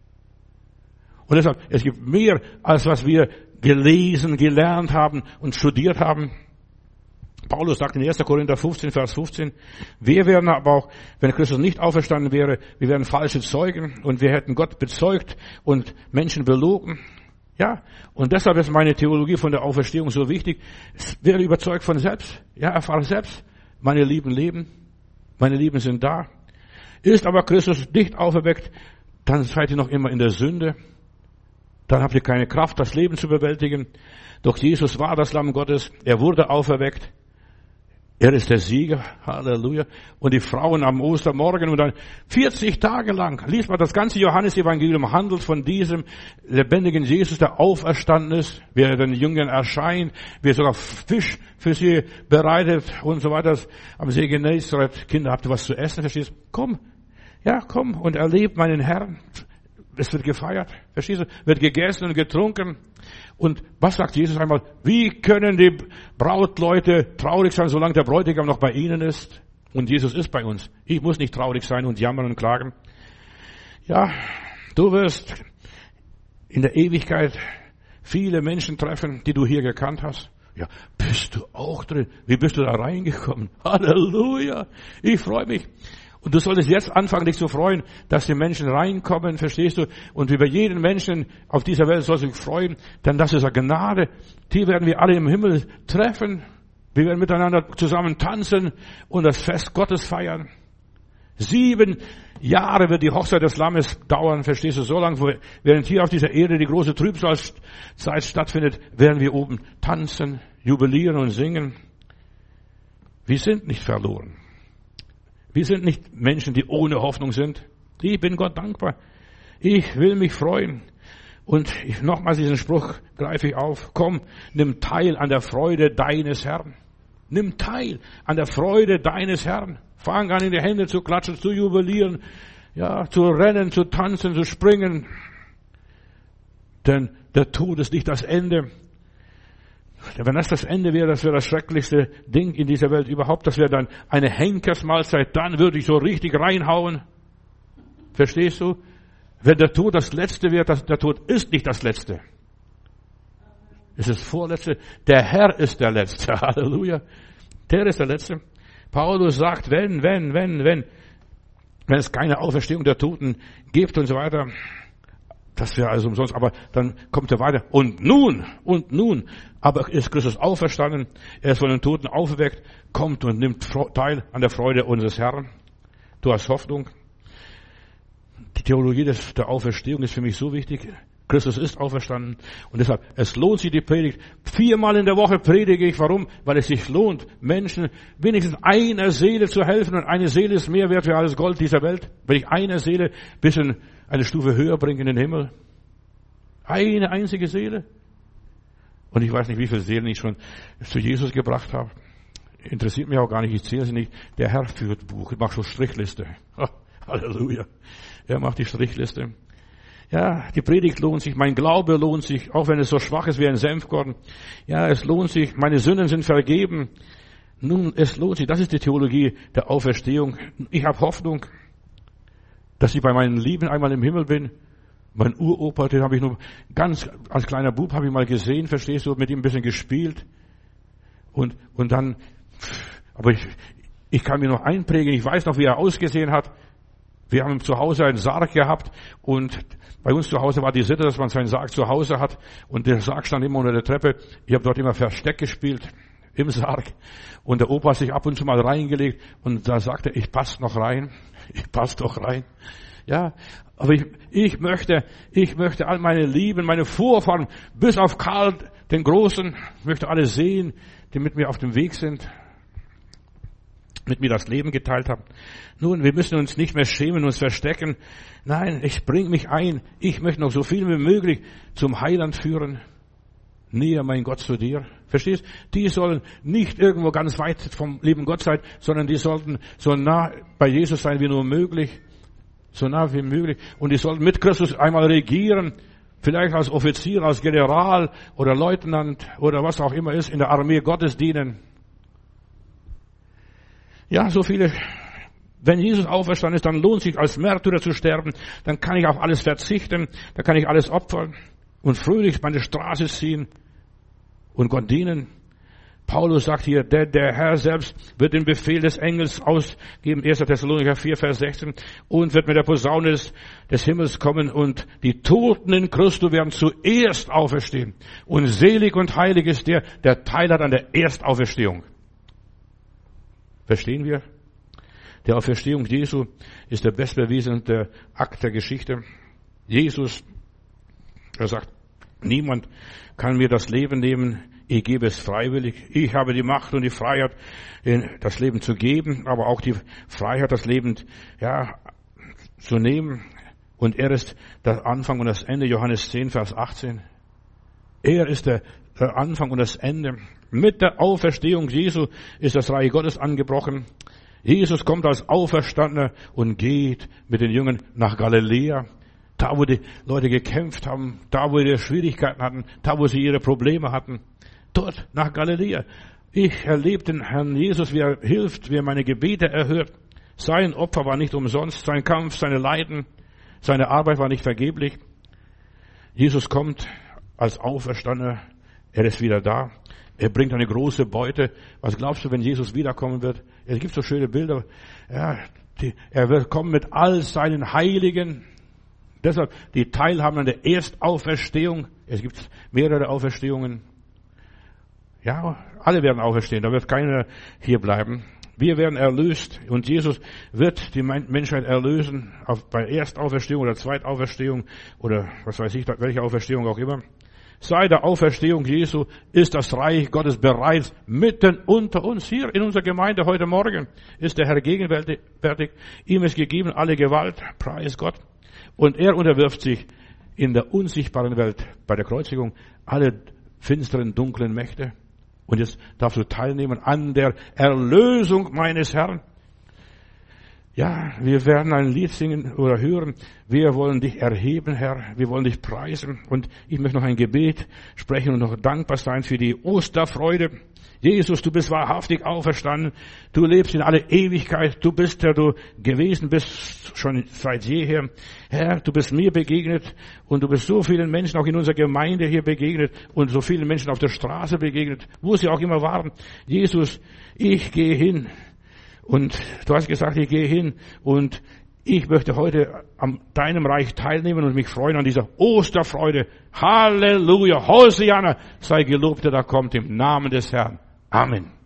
Und deshalb, es gibt mehr, als was wir gelesen, gelernt haben und studiert haben. Paulus sagt in 1. Korinther 15, Vers 15, wir wären aber auch, wenn Christus nicht auferstanden wäre, wir wären falsche Zeugen und wir hätten Gott bezeugt und Menschen belogen. Ja, und deshalb ist meine Theologie von der Auferstehung so wichtig. Ich werde überzeugt von selbst. Ja, erfahre selbst, meine Lieben leben, meine Lieben sind da. Ist aber Christus nicht auferweckt, dann seid ihr noch immer in der Sünde. Dann habt ihr keine Kraft, das Leben zu bewältigen. Doch Jesus war das Lamm Gottes, er wurde auferweckt. Er ist der Sieger, Halleluja. Und die Frauen am Ostermorgen und dann 40 Tage lang, liest man das ganze Johannesevangelium, handelt von diesem lebendigen Jesus, der auferstanden ist, wie er den Jüngern erscheint, wie er sogar Fisch für sie bereitet und so weiter. Am See Genezareth, Kinder, habt ihr was zu essen, verstehst du? Komm, ja, komm und erlebt meinen Herrn. Es wird gefeiert, verstehst du? Wird gegessen und getrunken. Und was sagt Jesus einmal? Wie können die Brautleute traurig sein, solange der Bräutigam noch bei ihnen ist? Und Jesus ist bei uns. Ich muss nicht traurig sein und jammern und klagen. Ja, du wirst in der Ewigkeit viele Menschen treffen, die du hier gekannt hast. Ja, bist du auch drin? Wie bist du da reingekommen? Halleluja! Ich freue mich. Und du solltest jetzt anfangen, dich zu freuen, dass die Menschen reinkommen, verstehst du? Und über jeden Menschen auf dieser Welt sollst du dich freuen, denn das ist eine Gnade. Die werden wir alle im Himmel treffen. Wir werden miteinander zusammen tanzen und das Fest Gottes feiern. 7 Jahre wird die Hochzeit des Lammes dauern, verstehst du? So lange, während hier auf dieser Erde die große Trübsalzeit stattfindet, werden wir oben tanzen, jubilieren und singen. Wir sind nicht verloren. Wir sind nicht Menschen, die ohne Hoffnung sind. Ich bin Gott dankbar. Ich will mich freuen. Und nochmals diesen Spruch greife ich auf. Komm, nimm teil an der Freude deines Herrn. Nimm teil an der Freude deines Herrn. Fang an, in die Hände zu klatschen, zu jubilieren, ja, zu rennen, zu tanzen, zu springen. Denn der Tod ist nicht das Ende. Wenn das Ende wäre, das wäre das schrecklichste Ding in dieser Welt überhaupt. Das wäre dann eine Henkersmahlzeit. Dann würde ich so richtig reinhauen. Verstehst du? Wenn der Tod das Letzte wäre, der Tod ist nicht das Letzte. Es ist das Vorletzte. Der Herr ist der Letzte. Halleluja. Der ist der Letzte. Paulus sagt, wenn es keine Auferstehung der Toten gibt und so weiter, das wäre also umsonst, aber dann kommt er weiter. Und nun, aber ist Christus auferstanden, er ist von den Toten auferweckt, kommt und nimmt teil an der Freude unseres Herrn. Du hast Hoffnung. Die Theologie der Auferstehung ist für mich so wichtig. Christus ist auferstanden. Und deshalb, es lohnt sich die Predigt. 4-mal in der Woche predige ich. Warum? Weil es sich lohnt, Menschen wenigstens einer Seele zu helfen. Und eine Seele ist mehr wert wie alles Gold dieser Welt. Wenn ich eine Seele bisschen eine Stufe höher bringe in den Himmel. Eine einzige Seele. Und ich weiß nicht, wie viele Seelen ich schon zu Jesus gebracht habe. Interessiert mich auch gar nicht. Ich zähle sie nicht. Der Herr führt Buch. Ich mache so Strichliste. Halleluja. Er macht die Strichliste. Ja, die Predigt lohnt sich, mein Glaube lohnt sich, auch wenn es so schwach ist wie ein Senfkorn. Ja, es lohnt sich, meine Sünden sind vergeben. Nun, es lohnt sich, das ist die Theologie der Auferstehung. Ich habe Hoffnung, dass ich bei meinen Lieben einmal im Himmel bin. Mein Uropa, den habe ich nur ganz, als kleiner Bub habe ich mal gesehen, verstehst du, mit ihm ein bisschen gespielt. Und dann, aber ich kann mir noch einprägen, ich weiß noch, wie er ausgesehen hat. Wir haben zu Hause einen Sarg gehabt und bei uns zu Hause war die Sitte, dass man seinen Sarg zu Hause hat und der Sarg stand immer unter der Treppe. Ich habe dort immer Versteck gespielt im Sarg und der Opa hat sich ab und zu mal reingelegt und da sagte er, ich passe noch rein, ich passe doch rein. Ja, aber ich möchte all meine Lieben, meine Vorfahren, bis auf Karl den Großen, möchte alle sehen, die mit mir auf dem Weg sind, mit mir das Leben geteilt haben. Nun, wir müssen uns nicht mehr schämen, uns verstecken. Nein, ich bringe mich ein. Ich möchte noch so viel wie möglich zum Heiland führen. näher, mein Gott, zu dir. Verstehst? Die sollen nicht irgendwo ganz weit vom lieben Gott sein, sondern die sollten so nah bei Jesus sein wie nur möglich. So nah wie möglich. Und die sollten mit Christus einmal regieren. Vielleicht als Offizier, als General oder Leutnant oder was auch immer ist, in der Armee Gottes dienen. Ja, so viele. Wenn Jesus auferstanden ist, dann lohnt sich als Märtyrer zu sterben. Dann kann ich auf alles verzichten. Dann kann ich alles opfern und fröhlich meine Straße ziehen und Gott dienen. Paulus sagt hier, der Herr selbst wird den Befehl des Engels ausgeben, 1. Thessalonicher 4, Vers 16, und wird mit der Posaune des Himmels kommen und die Toten in Christus werden zuerst auferstehen. Und selig und heilig ist der Teil hat an der Erstauferstehung. Verstehen wir? Der Auferstehung Jesu ist der bestbewiesene Akt der Geschichte. Jesus, er sagt, niemand kann mir das Leben nehmen, ich gebe es freiwillig. Ich habe die Macht und die Freiheit, das Leben zu geben, aber auch die Freiheit, das Leben, zu nehmen. Und er ist der Anfang und das Ende, Johannes 10, Vers 18. Er ist der Anfang und das Ende. Mit der Auferstehung Jesu ist das Reich Gottes angebrochen. Jesus kommt als Auferstandener und geht mit den Jüngern nach Galiläa. Da, wo die Leute gekämpft haben, da, wo sie Schwierigkeiten hatten, da, wo sie ihre Probleme hatten. Dort, nach Galiläa. Ich erlebe den Herrn Jesus, wie er hilft, wie er meine Gebete erhört. Sein Opfer war nicht umsonst, sein Kampf, seine Leiden, seine Arbeit war nicht vergeblich. Jesus kommt als Auferstandener, er ist wieder da. Er bringt eine große Beute. Was glaubst du, wenn Jesus wiederkommen wird? Es gibt so schöne Bilder. Ja, er wird kommen mit all seinen Heiligen. Deshalb die Teilhaben an der Erstauferstehung. Es gibt mehrere Auferstehungen. Ja, alle werden auferstehen. Da wird keiner hier bleiben. Wir werden erlöst und Jesus wird die Menschheit erlösen bei Erstauferstehung oder Zweitauferstehung oder was weiß ich, welche Auferstehung auch immer. Seit der Auferstehung Jesu ist das Reich Gottes bereits mitten unter uns. Hier in unserer Gemeinde heute Morgen ist der Herr gegenwärtig. Ihm ist gegeben alle Gewalt, preis Gott. Und er unterwirft sich in der unsichtbaren Welt bei der Kreuzigung alle finsteren, dunklen Mächte. Und jetzt darfst du teilnehmen an der Erlösung meines Herrn. Ja, wir werden ein Lied singen oder hören. Wir wollen dich erheben, Herr. Wir wollen dich preisen. Und ich möchte noch ein Gebet sprechen und noch dankbar sein für die Osterfreude. Jesus, du bist wahrhaftig auferstanden. Du lebst in alle Ewigkeit. Du bist, der du gewesen bist, schon seit jeher. Herr, du bist mir begegnet und du bist so vielen Menschen auch in unserer Gemeinde hier begegnet und so vielen Menschen auf der Straße begegnet, wo sie auch immer waren. Jesus, ich gehe hin. Und du hast gesagt, ich gehe hin und ich möchte heute an deinem Reich teilnehmen und mich freuen an dieser Osterfreude. Halleluja, Hosianna, sei gelobt, der da kommt im Namen des Herrn. Amen.